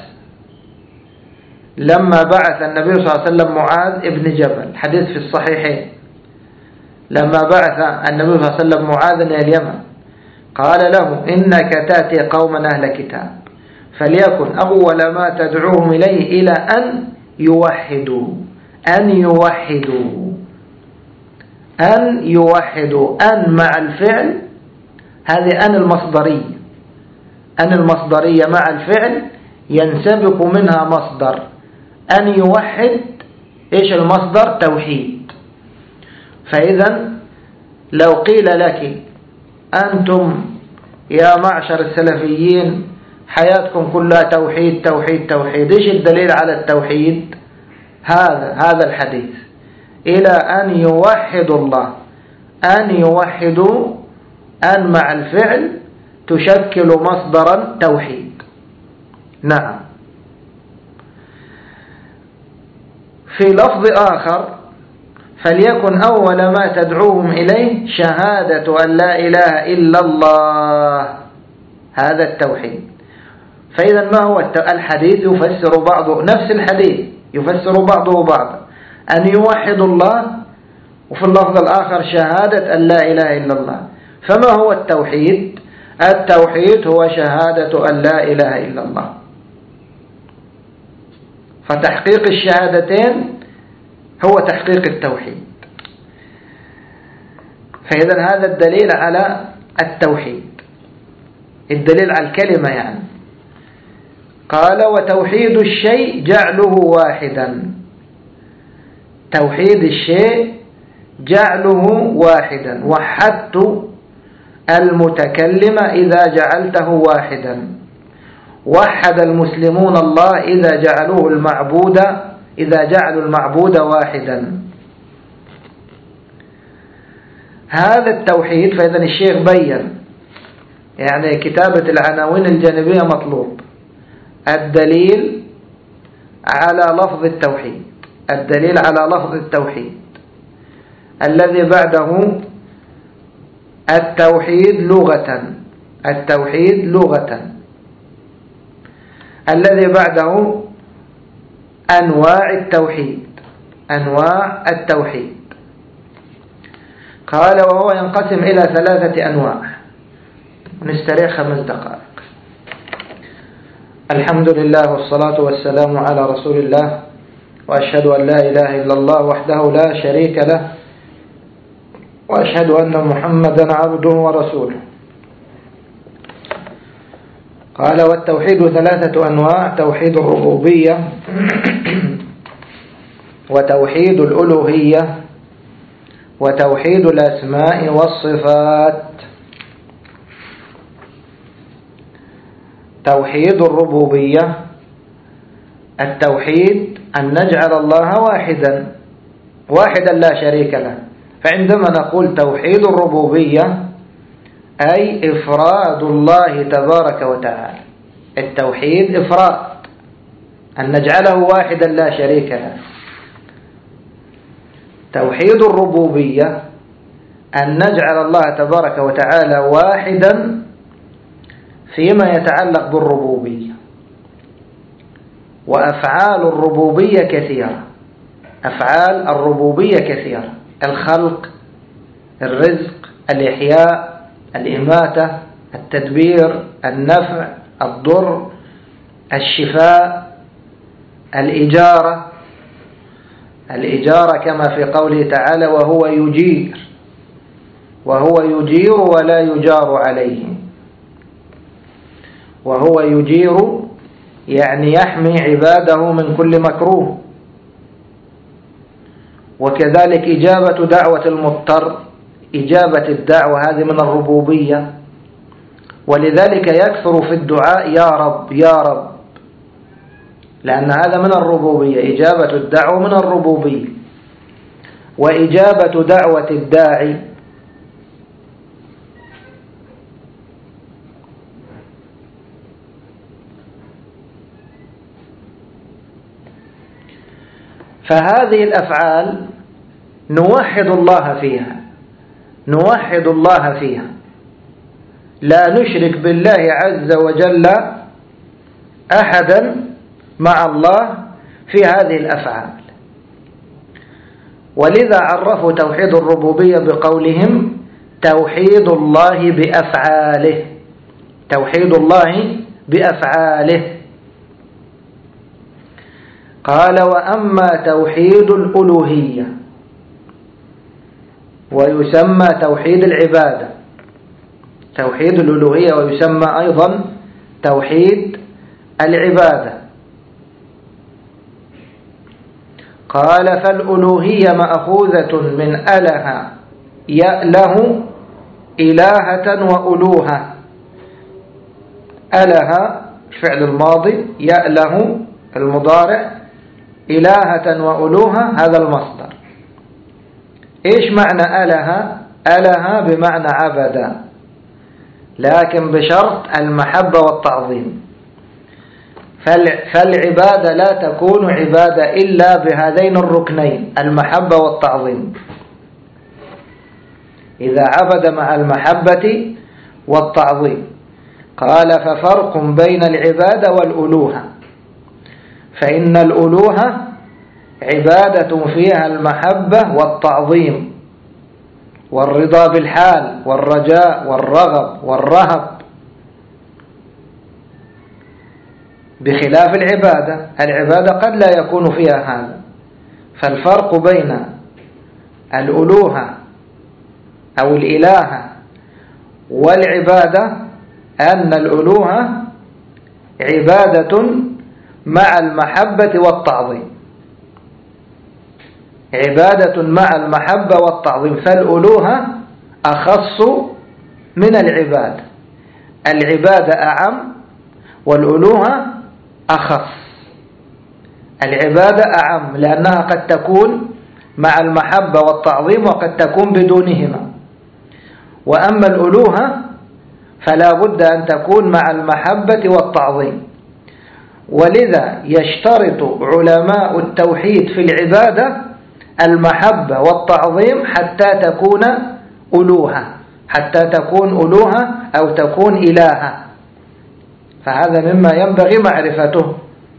لما بعث النبي صلى الله عليه وسلم معاذ ابن جبل، حديث في الصحيحين، لما بعث النبي صلى الله عليه وسلم معاذ إلى اليمن قال له: إنك تأتي قوما أهل كتاب فليكن أول ما تدعوهم إليه إلى أن يوحدوا أن يوحدوا أن يوحدوا أن مع الفعل، هذه أن المصدرية أن المصدرية مع الفعل ينسبق منها مصدر أن يوحد. إيش المصدر؟ توحيد. فإذا لو قيل لك أنتم يا معشر السلفيين حياتكم كلها توحيد توحيد توحيد، إيش الدليل على التوحيد؟ هذا هذا الحديث: إلى أن يوحدوا الله. أن يوحدوا أن مع الفعل تشكل مصدرا توحيد. نعم. في لفظ آخر فليكن أول ما تدعوهم إليه شهادة أن لا إله إلا الله، هذا التوحيد. فإذا ما هو الحديث؟ يفسر بعضه نفس الحديث يفسر بعضه بعضا، أن يوحد الله، وفي اللفظ الآخر شهادة أن لا إله إلا الله. فما هو التوحيد؟ التوحيد هو شهادة أن لا إله إلا الله. فتحقيق الشهادتين هو تحقيق التوحيد. فإذا هذا الدليل على التوحيد، الدليل على الكلمة يعني. قال وتوحيد الشيء جعله واحدا، توحيد الشيء جعله واحدا. وحدت المتكلم إذا جعلته واحدا، وحد المسلمون الله إذا جعلوه المعبود إذا جعلوا المعبود واحدا. هذا التوحيد. فإذا الشيخ بين يعني كتابة العناوين الجانبية مطلوب. الدليل على لفظ التوحيد، الدليل على لفظ التوحيد. الذي بعده التوحيد لغة، التوحيد لغة. الذي بعده أنواع التوحيد، أنواع التوحيد. قال وهو ينقسم إلى ثلاثة أنواع. نستريح خمس دقائق. الحمد لله والصلاة والسلام على رسول الله، وأشهد أن لا إله إلا الله وحده لا شريك له، وأشهد أن محمدا عبده ورسوله. قال والتوحيد ثلاثة أنواع: توحيد الربوبية، وتوحيد الألوهية، وتوحيد الأسماء والصفات. توحيد الربوبية، التوحيد أن نجعل الله واحدا واحدا لا شريك له. فعندما نقول توحيد الربوبية أي إفراد الله تبارك وتعالى. التوحيد إفراد، أن نجعله واحدا لا شريك له. توحيد الربوبية أن نجعل الله تبارك وتعالى واحدا فيما يتعلق بالربوبية. وأفعال الربوبية كثيرة، أفعال الربوبية كثيرة: الخلق، الرزق، الإحياء، الإماتة، التدبير، النفع، الضر، الشفاء، الإجارة. الإجارة كما في قوله تعالى: وهو يجير، وهو يجير ولا يجار عليه. وهو يجير يعني يحمي عباده من كل مكروه. وكذلك إجابة دعوة المضطر، إجابة الدعوة هذه من الربوبية. ولذلك يكثر في الدعاء يا رب يا رب، لأن هذا من الربوبية. إجابة الدعوة من الربوبية. وإجابة دعوة الداعي فهذه الأفعال نوحد الله فيها، نوحد الله فيها، لا نشرك بالله عز وجل أحدا مع الله في هذه الأفعال. ولذا عرفوا توحيد الربوبية بقولهم توحيد الله بأفعاله، توحيد الله بأفعاله. قال وأما توحيد الألوهية، ويسمى توحيد العبادة، توحيد الألوهية ويسمى أيضا توحيد العبادة. قال فالألوهية مأخوذة من أله يأله إلهة وألوهة. أله الفعل الماضي، يأله المضارع، إلهة وألوهة هذا المصدر. إيش معنى أله؟ أله بمعنى عبد، لكن بشرط المحبة والتعظيم. فالعبادة لا تكون عبادة إلا بهذين الركنين، المحبة والتعظيم. إذا عبد مع المحبة والتعظيم. قال ففرق بين العبادة والألوهة، فإن الألوهة عبادة فيها المحبة والتعظيم والرضا بالحال والرجاء والرغب والرهب، بخلاف العبادة. العبادة قد لا يكون فيها هذا. فالفرق بين الألوهة أو الإلهة والعبادة أن الألوهة عبادة مع المحبة والتعظيم، عبادة مع المحبة والتعظيم. فالألوهة أخص من العبادة، العبادة أعم والألوهة أخص. العبادة أعم لأنها قد تكون مع المحبة والتعظيم وقد تكون بدونهما، وأما الألوهة فلا بد أن تكون مع المحبة والتعظيم. ولذا يشترط علماء التوحيد في العبادة المحبة والتعظيم حتى تكون ألوهة، حتى تكون ألوهة أو تكون إلهة. فهذا مما ينبغي معرفته.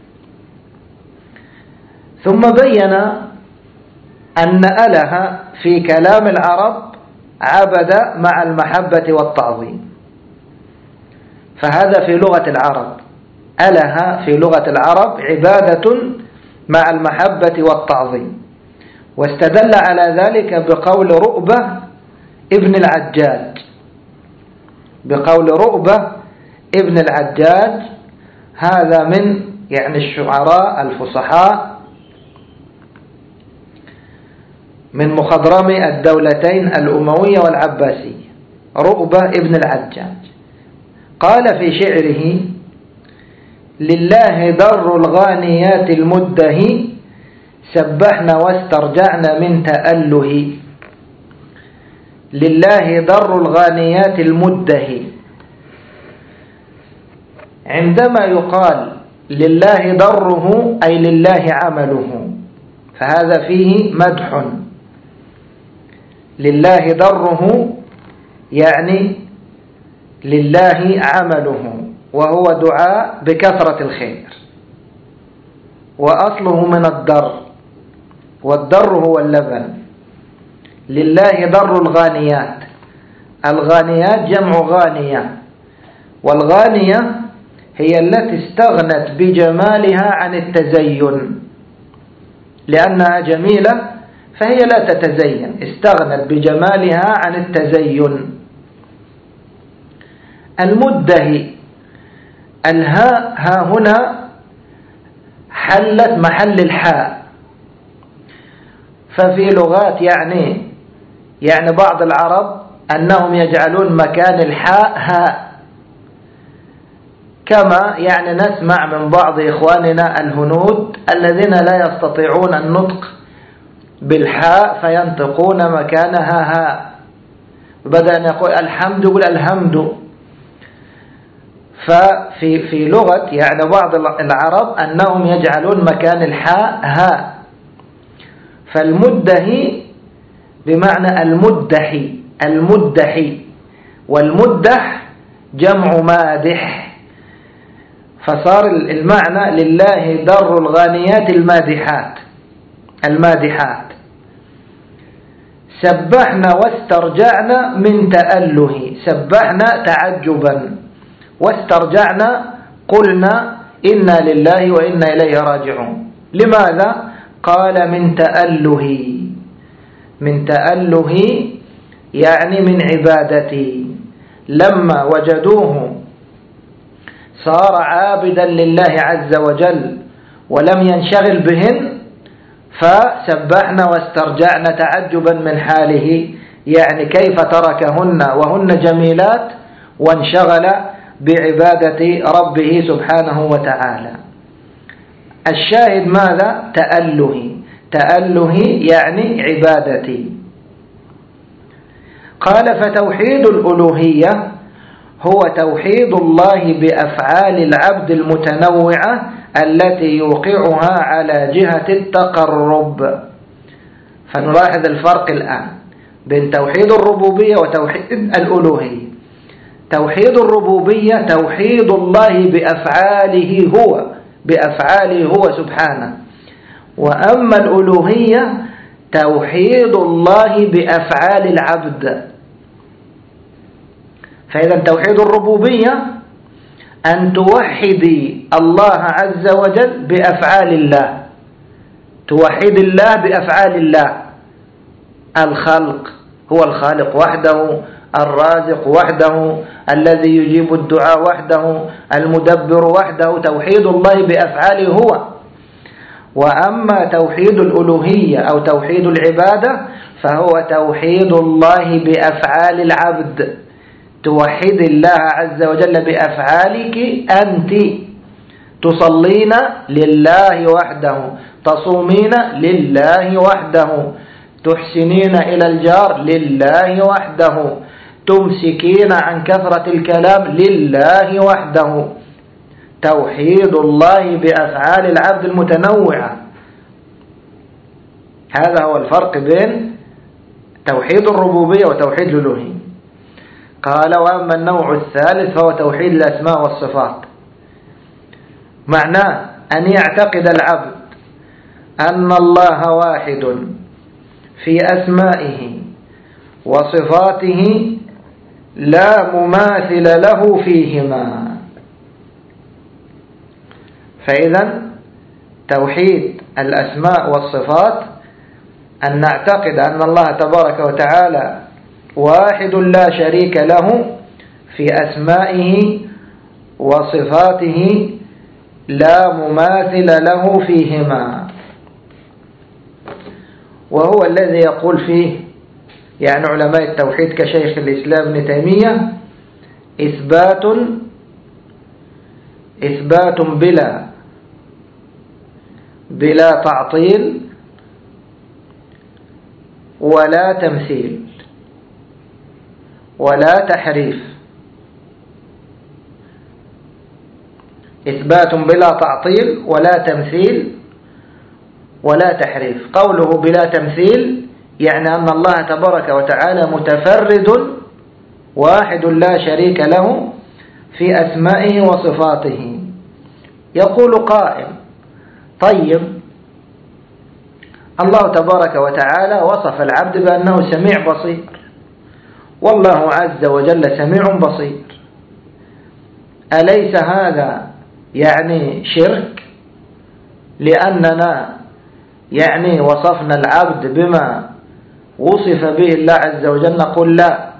ثم بين أن أله في كلام العرب عبد مع المحبة والتعظيم، فهذا في لغة العرب. أله في لغة العرب عبادة مع المحبة والتعظيم. واستدل على ذلك بقول رؤبة ابن العجاج، بقول رؤبة ابن العجاج، هذا من يعني الشعراء الفصحاء من مخضرم الدولتين الأموية والعباسية، رؤبة ابن العجاج. قال في شعره: لله در الغانيات المدهي سبحنا واسترجعنا من تأله. لله در الغانيات المدهي. عندما يقال لله دره أي لله عمله، فهذا فيه مدح. لله دره يعني لله عمله، وهو دعاء بكثرة الخير، وأصله من الدر، والدر هو اللبن. لله در الغانيات، الغانيات جمع غانية، والغانية هي التي استغنت بجمالها عن التزين، لأنها جميلة فهي لا تتزين، استغنت بجمالها عن التزين. المدهي، الهاء ها هنا حلت محل الحاء، ففي لغات يعني يعني بعض العرب أنهم يجعلون مكان الحاء هاء، كما يعني نسمع من بعض إخواننا الهنود الذين لا يستطيعون النطق بالحاء فينطقون مكانها هاء، بدأ أن يقول الحمد يقول الحمد. ففي في لغة يعني بعض العرب أنهم يجعلون مكان الحاء هاء. فالمدهي بمعنى المدحي، المدحي، والمدح جمع مادح، فصار المعنى لله در الغانيات المادحات، المادحات. سبحنا واسترجعنا من تأله، سبحنا تعجبا، واسترجعنا قلنا إنا لله وإنا إليه راجعون. لماذا؟ قال من تأله، من تأله يعني من عبادته. لما وجدوه صار عابدا لله عز وجل ولم ينشغل بهن، فسبحنا واسترجعنا تعجبا من حاله، يعني كيف تركهن وهن جميلات وانشغل بعبادة ربه سبحانه وتعالى. الشاهد ماذا؟ تأله، تأله يعني عبادتي. قال فتوحيد الألوهية هو توحيد الله بأفعال العبد المتنوعة التي يوقعها على جهة التقرب. فنلاحظ الفرق الآن بين توحيد الربوبية وتوحيد الألوهية. توحيد الربوبية توحيد الله بأفعاله هو بأفعاله هو سبحانه، وأما الألوهية توحيد الله بأفعال العبد. فإذا توحيد الربوبية أن توحدي الله عز وجل بأفعال الله، توحد الله بأفعال الله. الخلق، هو الخالق وحده، الرازق وحده، الذي يجيب الدعاء وحده، المدبر وحده، توحيد الله بأفعاله هو. وأما توحيد الألوهية أو توحيد العبادة فهو توحيد الله بأفعال العبد. توحد الله عز وجل بأفعالك أنت، تصلين لله وحده، تصومين لله وحده، تحسنين إلى الجار لله وحده، تمسكين عن كثرة الكلام لله وحده. توحيد الله بأفعال العبد المتنوعة. هذا هو الفرق بين توحيد الربوبية وتوحيد الألوهية. قال: وأما النوع الثالث فهو توحيد الأسماء والصفات. معناه أن يعتقد العبد أن الله واحد في أسمائه وصفاته لا مماثل له فيهما. فإذا توحيد الأسماء والصفات أن نعتقد أن الله تبارك وتعالى واحد لا شريك له في أسمائه وصفاته لا مماثل له فيهما. وهو الذي يقول فيه يعني علماء التوحيد كشيخ الإسلام ابن تيمية: إثبات إثبات بلا بلا تعطيل ولا تمثيل ولا تحريف. إثبات بلا تعطيل ولا تمثيل ولا تحريف. قوله بلا تمثيل يعني أن الله تبارك وتعالى متفرد واحد لا شريك له في أسمائه وصفاته. يقول قائل: طيب، الله تبارك وتعالى وصف العبد بأنه سميع بصير، والله عز وجل سميع بصير، أليس هذا يعني شرك؟ لأننا يعني وصفنا العبد بما وصف به الله عز وجل. نقول لا،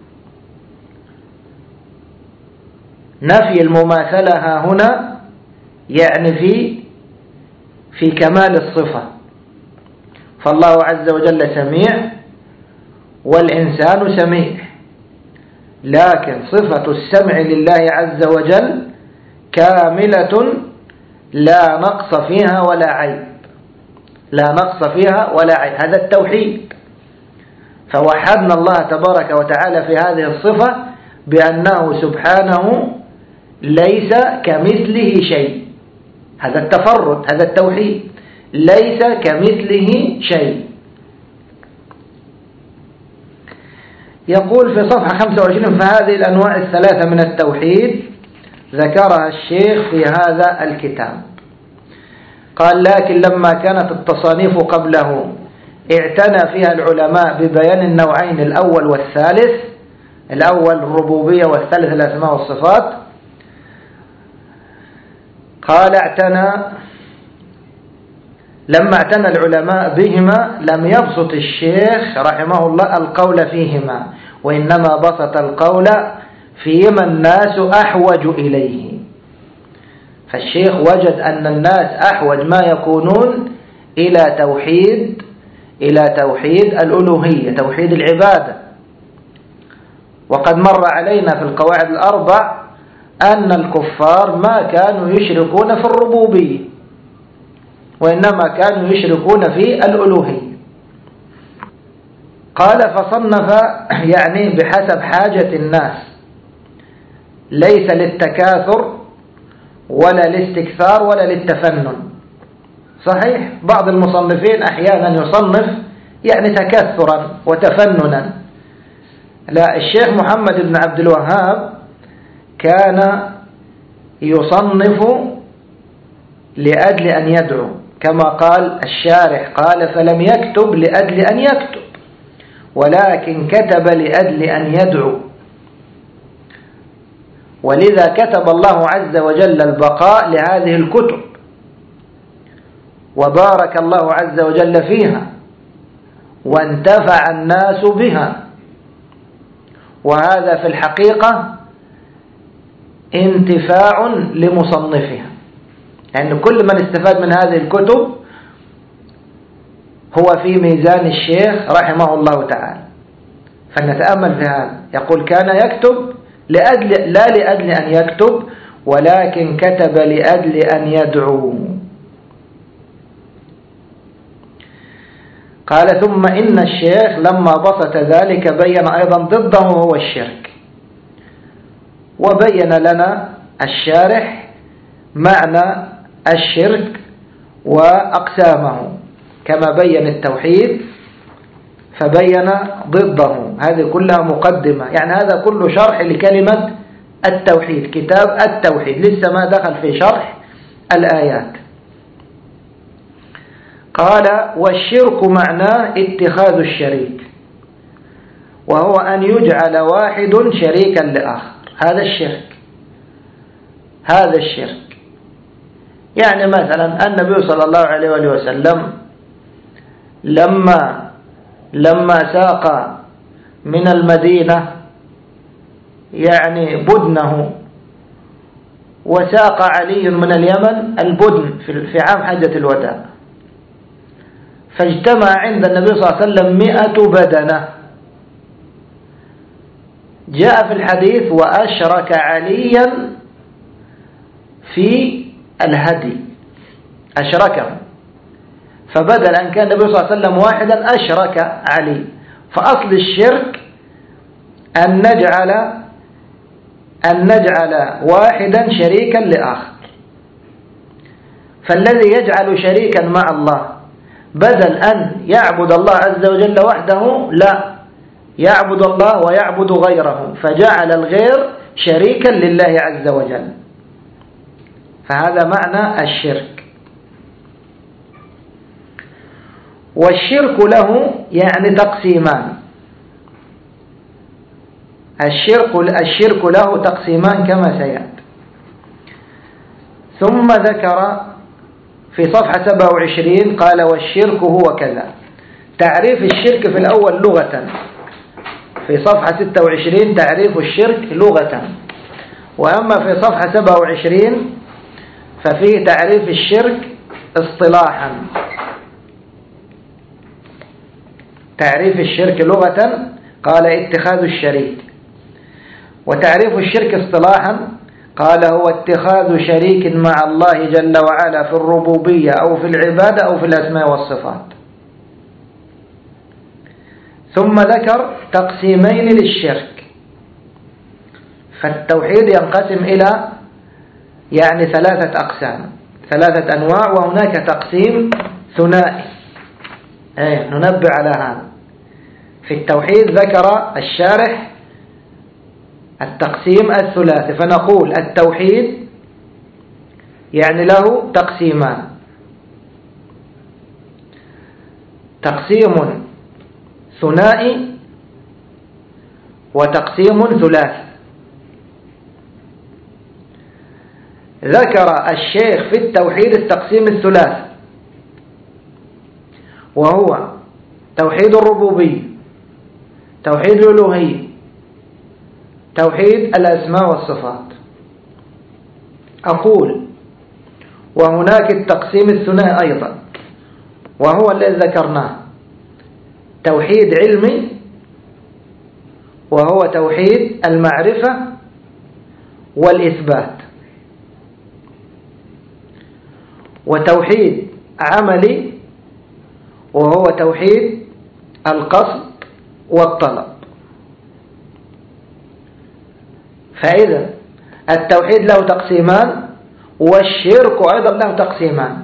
نفي المماثلة ها هنا يعني في في كمال الصفة. فالله عز وجل سميع والإنسان سميع، لكن صفة السمع لله عز وجل كاملة لا نقص فيها ولا عيب، لا نقص فيها ولا عيب. هذا التوحيد. فوحدنا الله تبارك وتعالى في هذه الصفة بأنه سبحانه ليس كمثله شيء. هذا التفرد، هذا التوحيد، ليس كمثله شيء. يقول في صفحة خمسة وعشرين: فهذه الأنواع الثلاثة من التوحيد ذكرها الشيخ في هذا الكتاب. قال: لكن لما كانت التصانيف قبله اعتنى فيها العلماء ببيان النوعين الأول والثالث، الأول الربوبية والثالث الأسماء والصفات. قال: اعتنى لما اعتنى العلماء بهما لم يبسط الشيخ رحمه الله القول فيهما، وإنما بسط القول فيما الناس أحوج إليه. فالشيخ وجد أن الناس أحوج ما يكونون إلى توحيد إلى توحيد الألوهية، توحيد العبادة. وقد مر علينا في القواعد الأربع أن الكفار ما كانوا يشركون في الربوبية، وإنما كانوا يشركون في الألوهية. قال: فصنف يعني بحسب حاجة الناس ليس للتكاثر ولا الاستكثار ولا للتفنن. صحيح بعض المصنفين أحيانا يصنف يعني تكثرا وتفننا، لا، الشيخ محمد بن عبد الوهاب كان يصنف لأجل أن يدعو، كما قال الشارح قال فلم يكتب لأجل أن يكتب ولكن كتب لأجل أن يدعو، ولذا كتب الله عز وجل البقاء لهذه الكتب وبارك الله عز وجل فيها وانتفع الناس بها. وهذا في الحقيقة انتفاع لمصنفها، يعني كل من استفاد من هذه الكتب هو في ميزان الشيخ رحمه الله تعالى. فلنتأمل في هذا، يقول كان يكتب لأجل لا لأجل أن يكتب ولكن كتب لأجل أن يدعو. قال ثم إن الشيخ لما بسط ذلك بين أيضا ضده هو الشرك، وبين لنا الشارح معنى الشرك وأقسامه كما بين التوحيد فبين ضده. هذه كلها مقدمة، يعني هذا كله شرح لكلمة التوحيد، كتاب التوحيد، لسه ما دخل في شرح الآيات. قال والشرك معناه اتخاذ الشريك، وهو أن يجعل واحد شريكا لآخر، هذا الشرك. هذا الشرك يعني مثلا النبي صلى الله عليه وسلم لما لما ساق من المدينة يعني بدنه، وساق علي من اليمن البدن في عام حجة الوداع، فاجتمع عند النبي صلى الله عليه وسلم مئة بدنة. جاء في الحديث وأشرك عليا في الهدي، أشركه، فبدل أن كان النبي صلى الله عليه وسلم واحدا أشرك علي. فأصل الشرك أن نجعل أن نجعل واحدا شريكا لآخر. فالذي يجعل شريكا مع الله بدل أن يعبد الله عز وجل وحده، لا، يعبد الله ويعبد غيره، فجعل الغير شريكا لله عز وجل. فهذا معنى الشرك. والشرك له يعني تقسيمان، الشرك الشرك له تقسيمان كما سيأتي. ثم ذكر في صفحة سبعة وعشرين قال والشرك هو كذا. تعريف الشرك في الأول لغة، في صفحة ستة وعشرين تعريف الشرك لغة، وأما في صفحة سبعة وعشرين ففيه تعريف الشرك اصطلاحا. تعريف الشرك لغة قال اتخاذ الشريك، وتعريف الشرك اصطلاحا قال هو اتخاذ شريك مع الله جل وعلا في الربوبية أو في العبادة أو في الأسماء والصفات. ثم ذكر تقسيمين للشرك. فالتوحيد ينقسم إلى يعني ثلاثة أقسام، ثلاثة أنواع، وهناك تقسيم ثنائي. أيه ننبه على هذا. في التوحيد ذكر الشارح التقسيم الثلاثي، فنقول التوحيد يعني له تقسيمان: تقسيم ثنائي وتقسيم ثلاثي. ذكر الشيخ في التوحيد التقسيم الثلاثي، وهو توحيد الربوبية، توحيد الألوهية، توحيد الأسماء والصفات. أقول وهناك التقسيم الثنائي أيضا، وهو الذي ذكرناه: توحيد علمي، وهو توحيد المعرفة والإثبات، وتوحيد عملي، وهو توحيد القصد والطلب. فإذا التوحيد له تقسيمان والشرك أيضا له تقسيمان.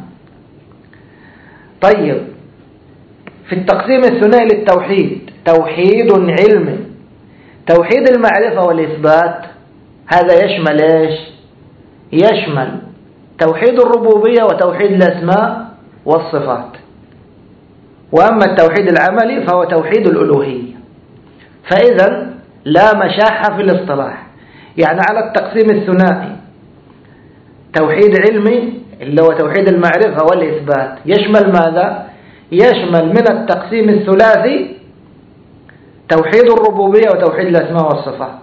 طيب، في التقسيم الثنائي للتوحيد توحيد علمي، توحيد المعرفة والإثبات، هذا يشمل إيش؟ يشمل توحيد الربوبية وتوحيد الأسماء والصفات. وأما التوحيد العملي فهو توحيد الألوهية. فإذا لا مشاحة في الاصطلاح، يعني على التقسيم الثنائي توحيد علمي اللي هو توحيد المعرفة والإثبات يشمل ماذا؟ يشمل من التقسيم الثلاثي توحيد الربوبية وتوحيد الأسماء والصفات.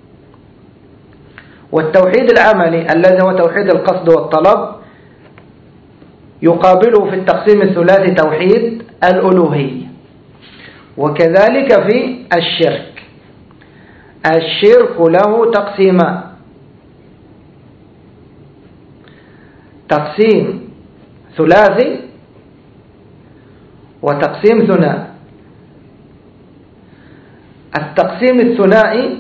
والتوحيد العملي الذي هو توحيد القصد والطلب يقابله في التقسيم الثلاثي توحيد الألوهية. وكذلك في الشرك، الشرك له تقسيمان: تقسيم ثلاثي وتقسيم ثنائي. التقسيم الثنائي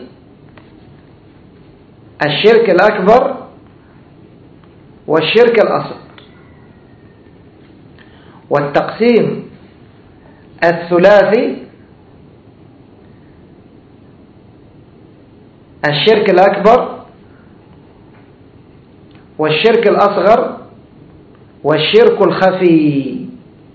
الشرك الأكبر والشرك الأصغر، والتقسيم الثلاثي الشرك الأكبر والشرك الأصغر والشرك الخفي.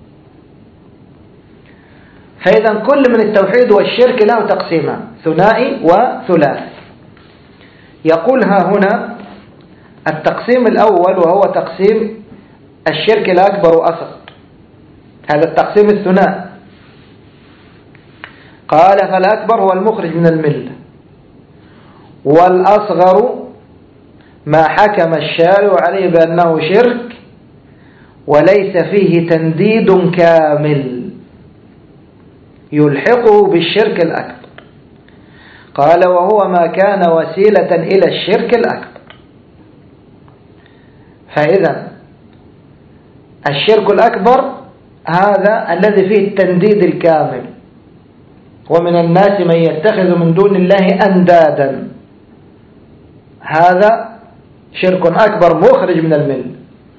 فإذا كل من التوحيد والشرك له تقسيمان ثنائي وثلاثي. يقول ها هنا التقسيم الأول وهو تقسيم الشرك الأكبر وأصغر، هذا التقسيم الثنائي. قال: فالأكبر هو المخرج من الملة، والأصغر ما حكم الشارع عليه بأنه شرك وليس فيه تنديد كامل يلحقه بالشرك الأكبر. قال: وهو ما كان وسيلة إلى الشرك الأكبر. فإذا الشرك الأكبر هذا الذي فيه التنديد الكامل، ومن الناس من يتخذ من دون الله أندادا، هذا شرك أكبر مخرج من الملة.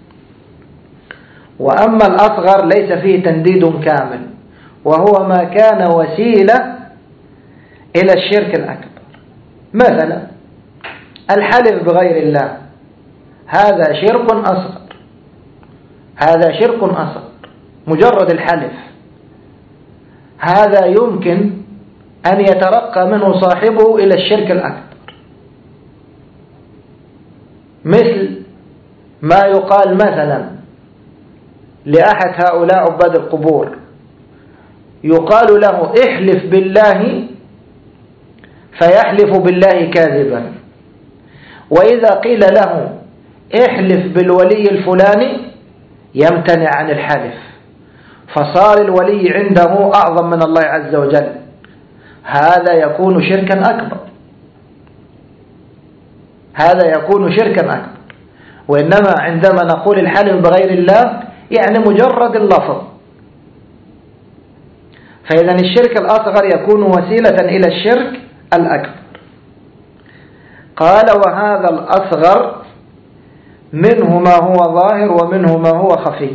وأما الأصغر ليس فيه تنديد كامل، وهو ما كان وسيلة إلى الشرك الأكبر. مثلا الحلف بغير الله، هذا شرك أصغر، هذا شرك أصغر، مجرد الحلف هذا يمكن أن يترقى منه صاحبه إلى الشرك الأكبر. مثل ما يقال مثلا لأحد هؤلاء عباد القبور، يقال له: احلف بالله، فيحلف بالله كاذبا. وإذا قيل له: احلف بالولي الفلاني، يمتنع عن الحلف، فصار الولي عنده أعظم من الله عز وجل. هذا يكون شركا أكبر، هذا يكون شركا أكبر. وإنما عندما نقول الحلف بغير الله يعني مجرد اللفظ. فإذا الشرك الأصغر يكون وسيلة إلى الشرك الأكبر. قال: وهذا الأصغر منه ما هو ظاهر ومنه ما هو خفي،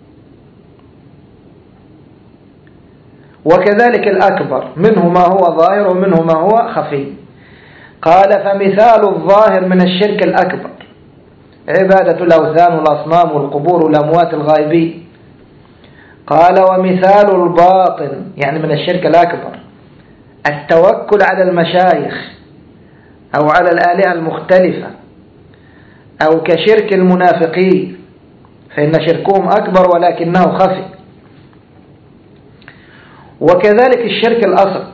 وكذلك الأكبر منه ما هو ظاهر ومنه ما هو خفي. قال: فمثال الظاهر من الشرك الأكبر عبادة الأوثان والأصنام والقبور والأموات الغائبين. قال: ومثال الباطن يعني من الشرك الأكبر التوكل على المشايخ أو على الآلهة المختلفة، أو كشرك المنافقين، فإن شركهم أكبر ولكنه خفي. وكذلك الشرك الأصغر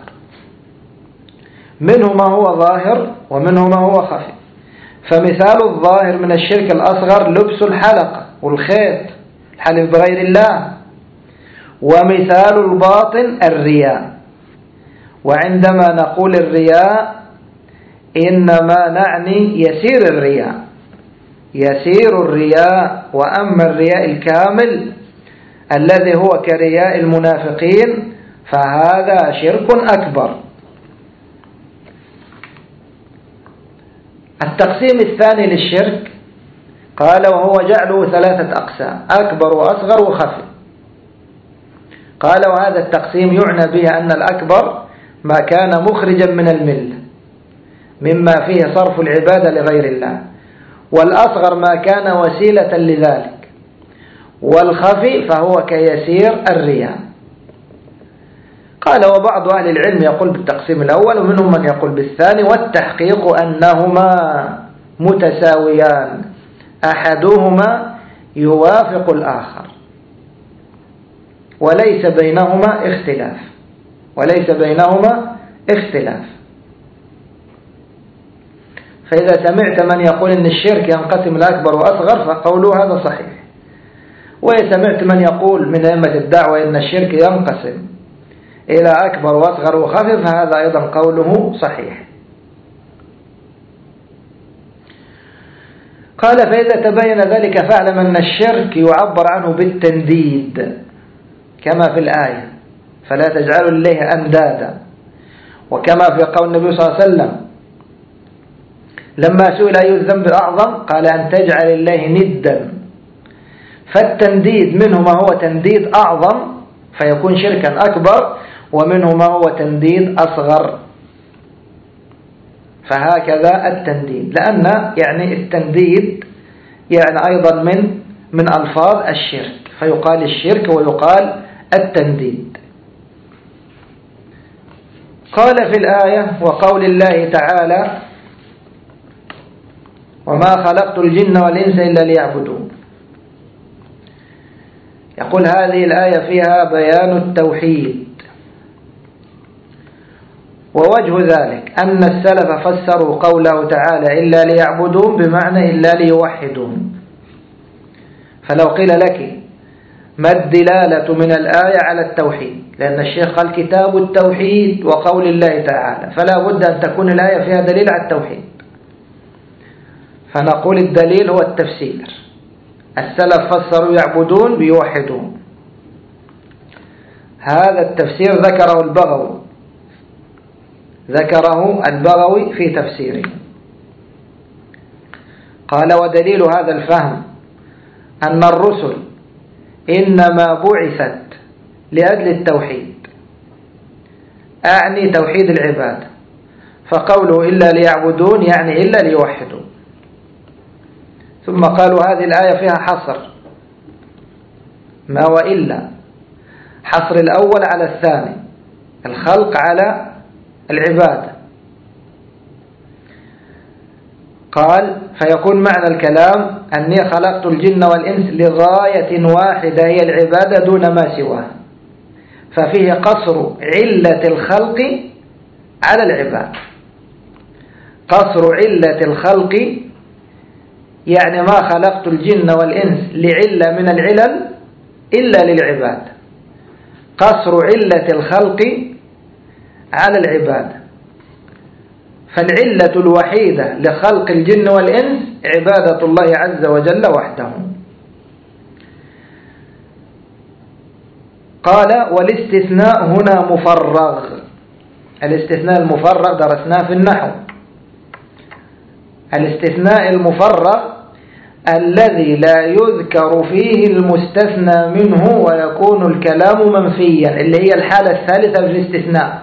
منه ما هو ظاهر ومنه ما هو خفي. فمثال الظاهر من الشرك الأصغر لبس الحلقة والخيط، الحلف بغير الله. ومثال الباطن الرياء. وعندما نقول الرياء إنما نعني يسير الرياء، يسير الرياء. وأما الرياء الكامل الذي هو كرياء المنافقين فهذا شرك أكبر. التقسيم الثاني للشرك قال وهو جعله ثلاثة أقسام: أكبر وأصغر وخفي. قال وهذا التقسيم يعنى به أن الأكبر ما كان مخرجا من الملة مما فيه صرف العبادة لغير الله، والأصغر ما كان وسيلة لذلك، والخفي فهو كيسير الرياء. قال وبعض أهل العلم يقول بالتقسيم الأول ومنهم من يقول بالثاني، والتحقيق أنهما متساويان أحدهما يوافق الآخر وليس بينهما اختلاف وليس بينهما اختلاف فإذا سمعت من يقول إن الشرك ينقسم الأكبر وأصغر فقوله هذا صحيح، وإذا سمعت من يقول من أئمة الدعوة إن الشرك ينقسم إلى أكبر وأصغر وخفي فهذا أيضا قوله صحيح. قال فإذا تبين ذلك فاعلم أن الشرك يعبر عنه بالتنديد كما في الآية: فلا تجعلوا لله أندادا، وكما في قول النبي صلى الله عليه وسلم لما سئل أي الذنب أعظم قال أن تجعل الله ندا. فالتنديد منه ما هو تنديد أعظم فيكون شركا أكبر، ومنه ما هو تنديد أصغر، فهكذا التنديد، لأن يعني التنديد يعني أيضا من من ألفاظ الشرك، فيقال الشرك ويقال التنديد. قال في الآية وقول الله تعالى: وما خلقت الجن والإنس إلا ليعبدون. يقول هذه الآية فيها بيان التوحيد، ووجه ذلك أن السلف فسروا قوله تعالى إلا ليعبدون بمعنى إلا ليوحدون. فلو قيل لك ما الدلالة من الآية على التوحيد، لأن الشيخ قال كتاب التوحيد وقول الله تعالى، فلا بد أن تكون الآية فيها دليل على التوحيد، فنقول الدليل هو التفسير. السلف فسروا يعبدون بيوحدون، هذا التفسير ذكره البغوي ذكره البغوي في تفسيره. قال ودليل هذا الفهم أن الرسل إنما بعثت لأجل التوحيد، أعني توحيد العباد، فقوله إلا ليعبدون يعني إلا ليوحدون. ثم قالوا هذه الآية فيها حصر، ما وإلا، حصر الأول على الثاني، الخلق على العبادة. قال فيكون معنى الكلام أني خلقت الجن والإنس لغاية واحدة هي العبادة دون ما سواه، ففيه قصر علة الخلق على العباد. قصر علة الخلق يعني ما خلقت الجن والإنس لعلة من العلل إلا للعباد، قصر علة الخلق على العباد، فالعلة الوحيدة لخلق الجن والإنس عبادة الله عز وجل وحده. قال والاستثناء هنا مفرغ. الاستثناء المفرغ درسناه في النحو. الاستثناء المفرغ الذي لا يذكر فيه المستثنى منه ويكون الكلام منفيا، اللي هي الحالة الثالثة في الاستثناء.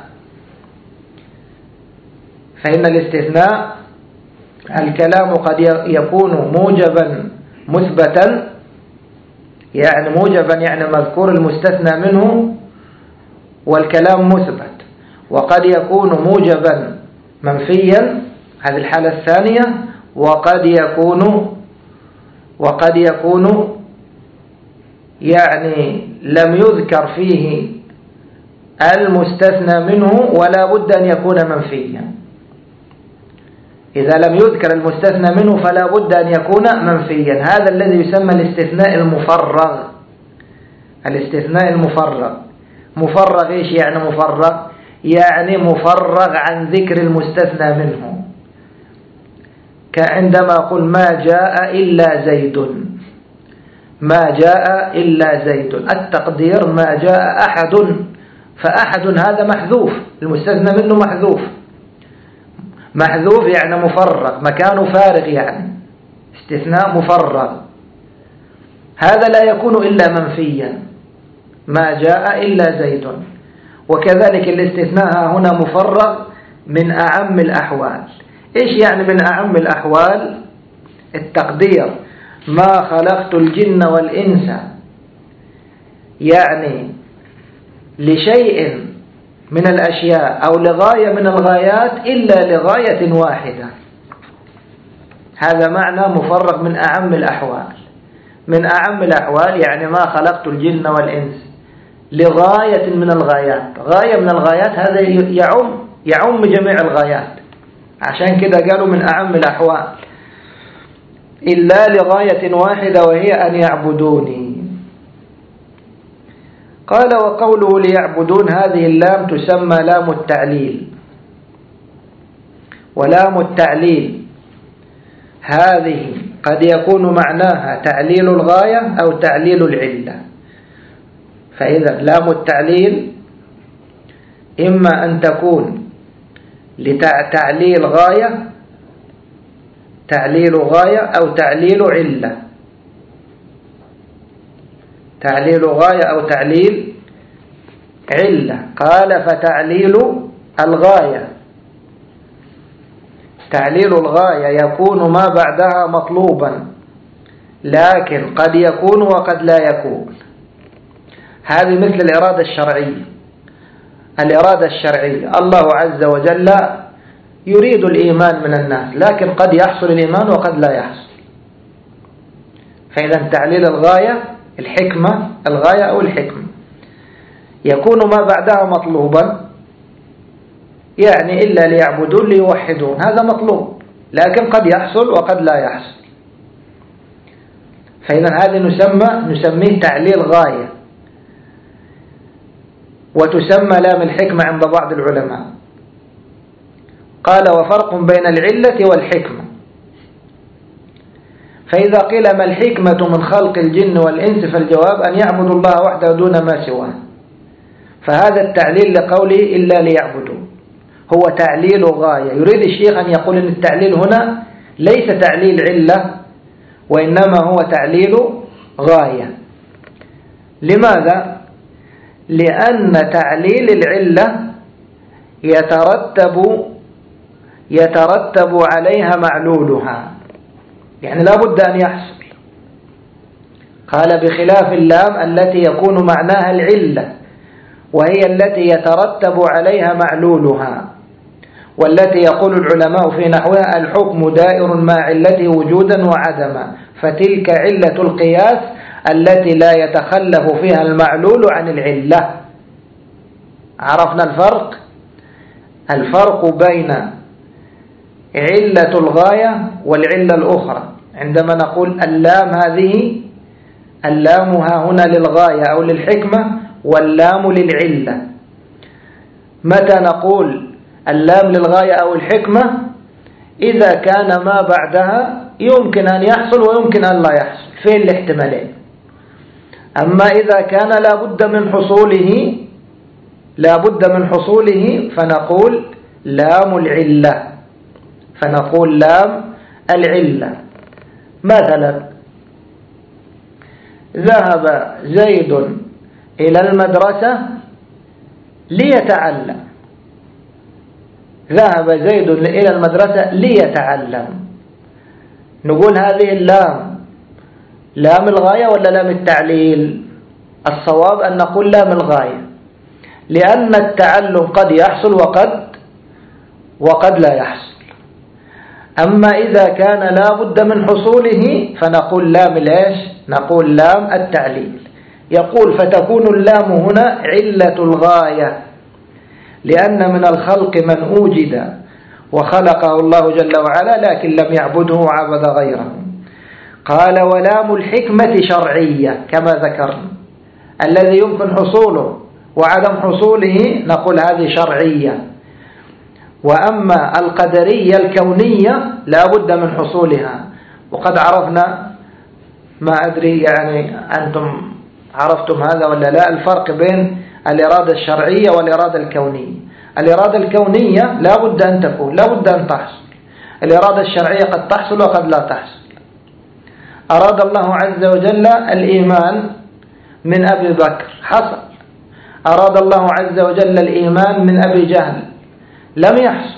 فإن الاستثناء الكلام قد يكون موجبا مثبتا، يعني موجبا يعني مذكور المستثنى منه والكلام مثبت، وقد يكون موجبا منفيا، هذه الحالة الثانية، وقد يكون وقد يكون يعني لم يذكر فيه المستثنى منه ولا بد أن يكون منفيا. إذا لم يذكر المستثنى منه فلا بد أن يكون منفيا، هذا الذي يسمى الاستثناء المفرغ. الاستثناء المفرغ مفرغ إيش يعني مفرغ؟ يعني مفرغ عن ذكر المستثنى منه، كعندما أقول ما جاء إلا زيد، ما جاء إلا زيد، التقدير ما جاء أحد، فأحد هذا محذوف، المستثنى منه محذوف، محذوف يعني مفرغ، مكانه فارغ، يعني استثناء مفرغ. هذا لا يكون إلا منفيا، ما جاء إلا زيد. وكذلك الاستثناء هنا مفرغ من أعم الأحوال. إيش يعني من أعم الأحوال؟ التقدير ما خلقت الجن والإنس، يعني لشيء من الأشياء أو لغاية من الغايات إلا لغاية واحدة. هذا معنى مفرغ من أعم الأحوال. من أعم الأحوال يعني ما خلقت الجن والإنس لغاية من الغايات. غاية من الغايات هذا يعم يعم جميع الغايات، عشان كده قالوا من أعم الأحوال، إلا لغاية واحدة وهي أن يعبدوني. قال وقوله ليعبدون هذه اللام تسمى لام التعليل. ولام التعليل هذه قد يكون معناها تعليل الغاية أو تعليل العلة. فإذا لام التعليل إما أن تكون لتعليل غاية، تعليل غاية أو تعليل علة، تعليل غاية أو تعليل علة. قال فتعليل الغاية، تعليل الغاية يكون ما بعدها مطلوبا، لكن قد يكون وقد لا يكون. هذه مثل الإرادة الشرعية. الإرادة الشرعية الله عز وجل يريد الإيمان من الناس، لكن قد يحصل الإيمان وقد لا يحصل. فإذا تعليل الغاية الحكمة، الغاية أو الحكمة يكون ما بعدها مطلوبا، يعني إلا ليعبدون ليوحدون، هذا مطلوب لكن قد يحصل وقد لا يحصل. فإذا هذا نسمى نسميه تعليل غاية. وتسمى لام الحكمة عند بعض العلماء. قال وفرق بين العلة والحكمة. فإذا قيل ما الحكمة من خلق الجن والإنس فالجواب أن يعبدوا الله وحده دون ما سواه. فهذا التعليل لقوله إلا ليعبدوا هو تعليل غاية. يريد الشيخ أن يقول أن التعليل هنا ليس تعليل علة، وإنما هو تعليل غاية. لماذا؟ لأن تعليل العلة يترتب يترتب عليها معلولها، يعني لا بد أن يحصل. قال بخلاف اللام التي يكون معناها العلة، وهي التي يترتب عليها معلولها، والتي يقول العلماء في نحوها الحكم دائر مع علته وجودا وعدما، فتلك علة القياس التي لا يتخلف فيها المعلول عن العلة. عرفنا الفرق؟ الفرق بين علة الغاية والعلة الأخرى. عندما نقول اللام هذه، اللام ها هنا للغاية أو للحكمة، واللام للعلة. متى نقول اللام للغاية أو الحكمة؟ إذا كان ما بعدها يمكن أن يحصل ويمكن أن لا يحصل، فين الاحتمالين. أما إذا كان لا بد من حصوله لا بد من حصوله فنقول لام العلة فنقول لام العلة. مثلا ذهب زيد إلى المدرسة ليتعلم. ذهب زيد إلى المدرسة ليتعلم. نقول هذه اللام لام الغاية ولا لام التعليل؟ الصواب أن نقول لام الغاية، لأن التعلم قد يحصل وقد وقد لا يحصل. أما إذا كان لا بد من حصوله فنقول لام الإيش؟ نقول لام التعليل. يقول فتكون اللام هنا علة الغاية، لأن من الخلق من أوجد وخلقه الله جل وعلا لكن لم يعبده وعبد غيره. قال ولام الحكمة شرعية كما ذكرنا، الذي يمكن حصوله وعدم حصوله نقول هذه شرعية. وأما القدرية الكونية لا بد من حصولها، وقد عرفنا، ما أدري يعني أنتم عرفتم هذا ولا لا، الفرق بين الإرادة الشرعية والإرادة الكونية. الإرادة الكونية لا بد أن تكون، لا بد أن تحصل. الإرادة الشرعية قد تحصل وقد لا تحصل. أراد الله عز وجل الإيمان من أبي بكر، حصل. أراد الله عز وجل الإيمان من أبي جهل، لم يحصل.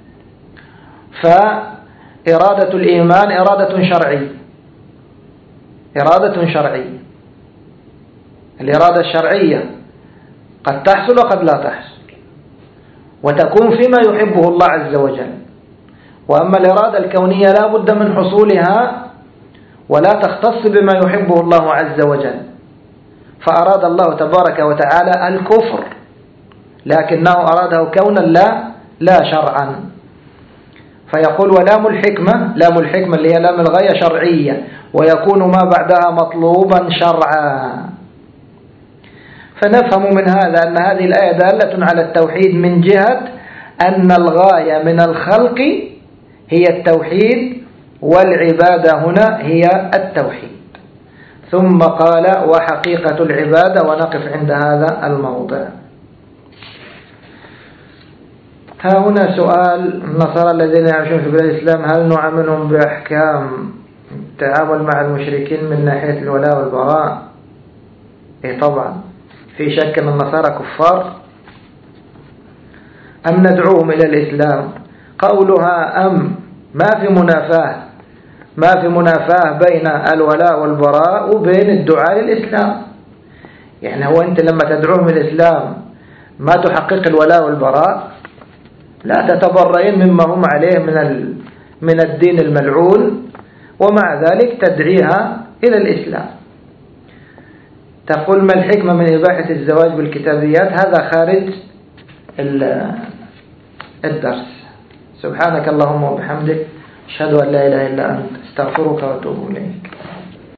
فإرادة الإيمان إرادة شرعية، إرادة شرعية. الإرادة الشرعية قد تحصل وقد لا تحصل، وتكون فيما يحبه الله عز وجل. وأما الإرادة الكونية لا بد من حصولها ولا تختص بما يحبه الله عز وجل. فأراد الله تبارك وتعالى الكفر، لكنه أراده كونا لا لا شرعا. فيقول ولام الحكمة، لام الحكمة اللي هي لام الغاية شرعية، ويكون ما بعدها مطلوبا شرعا. فنفهم من هذا أن هذه الآية دالة على التوحيد من جهة أن الغاية من الخلق هي التوحيد، والعبادة هنا هي التوحيد. ثم قال وحقيقة العبادة، ونقف عند هذا الموضع. ها هنا سؤال: النصارى الذين يعيشون في بلاد الإسلام هل نعاملهم بأحكام التعامل مع المشركين من ناحية الولاء والبراء؟ إيه طبعا، في شك أن النصارى كفار أم ندعوهم إلى الإسلام؟ قولها أم ما في منافاة، ما في منافاة بين الولاء والبراء وبين الدعاء للإسلام. يعني هو أنت لما تدعوهم الإسلام ما تحقق الولاء والبراء؟ لا، تتبرئين مما هم عليه من من الدين الملعون، ومع ذلك تدعيها إلى الإسلام. تقول ما الحكمة من إباحة الزواج بالكتابيات؟ هذا خارج الدرس. سبحانك اللهم وبحمدك، أشهد أن لا إله إلا أنت، استغفرك وأتوب إليك.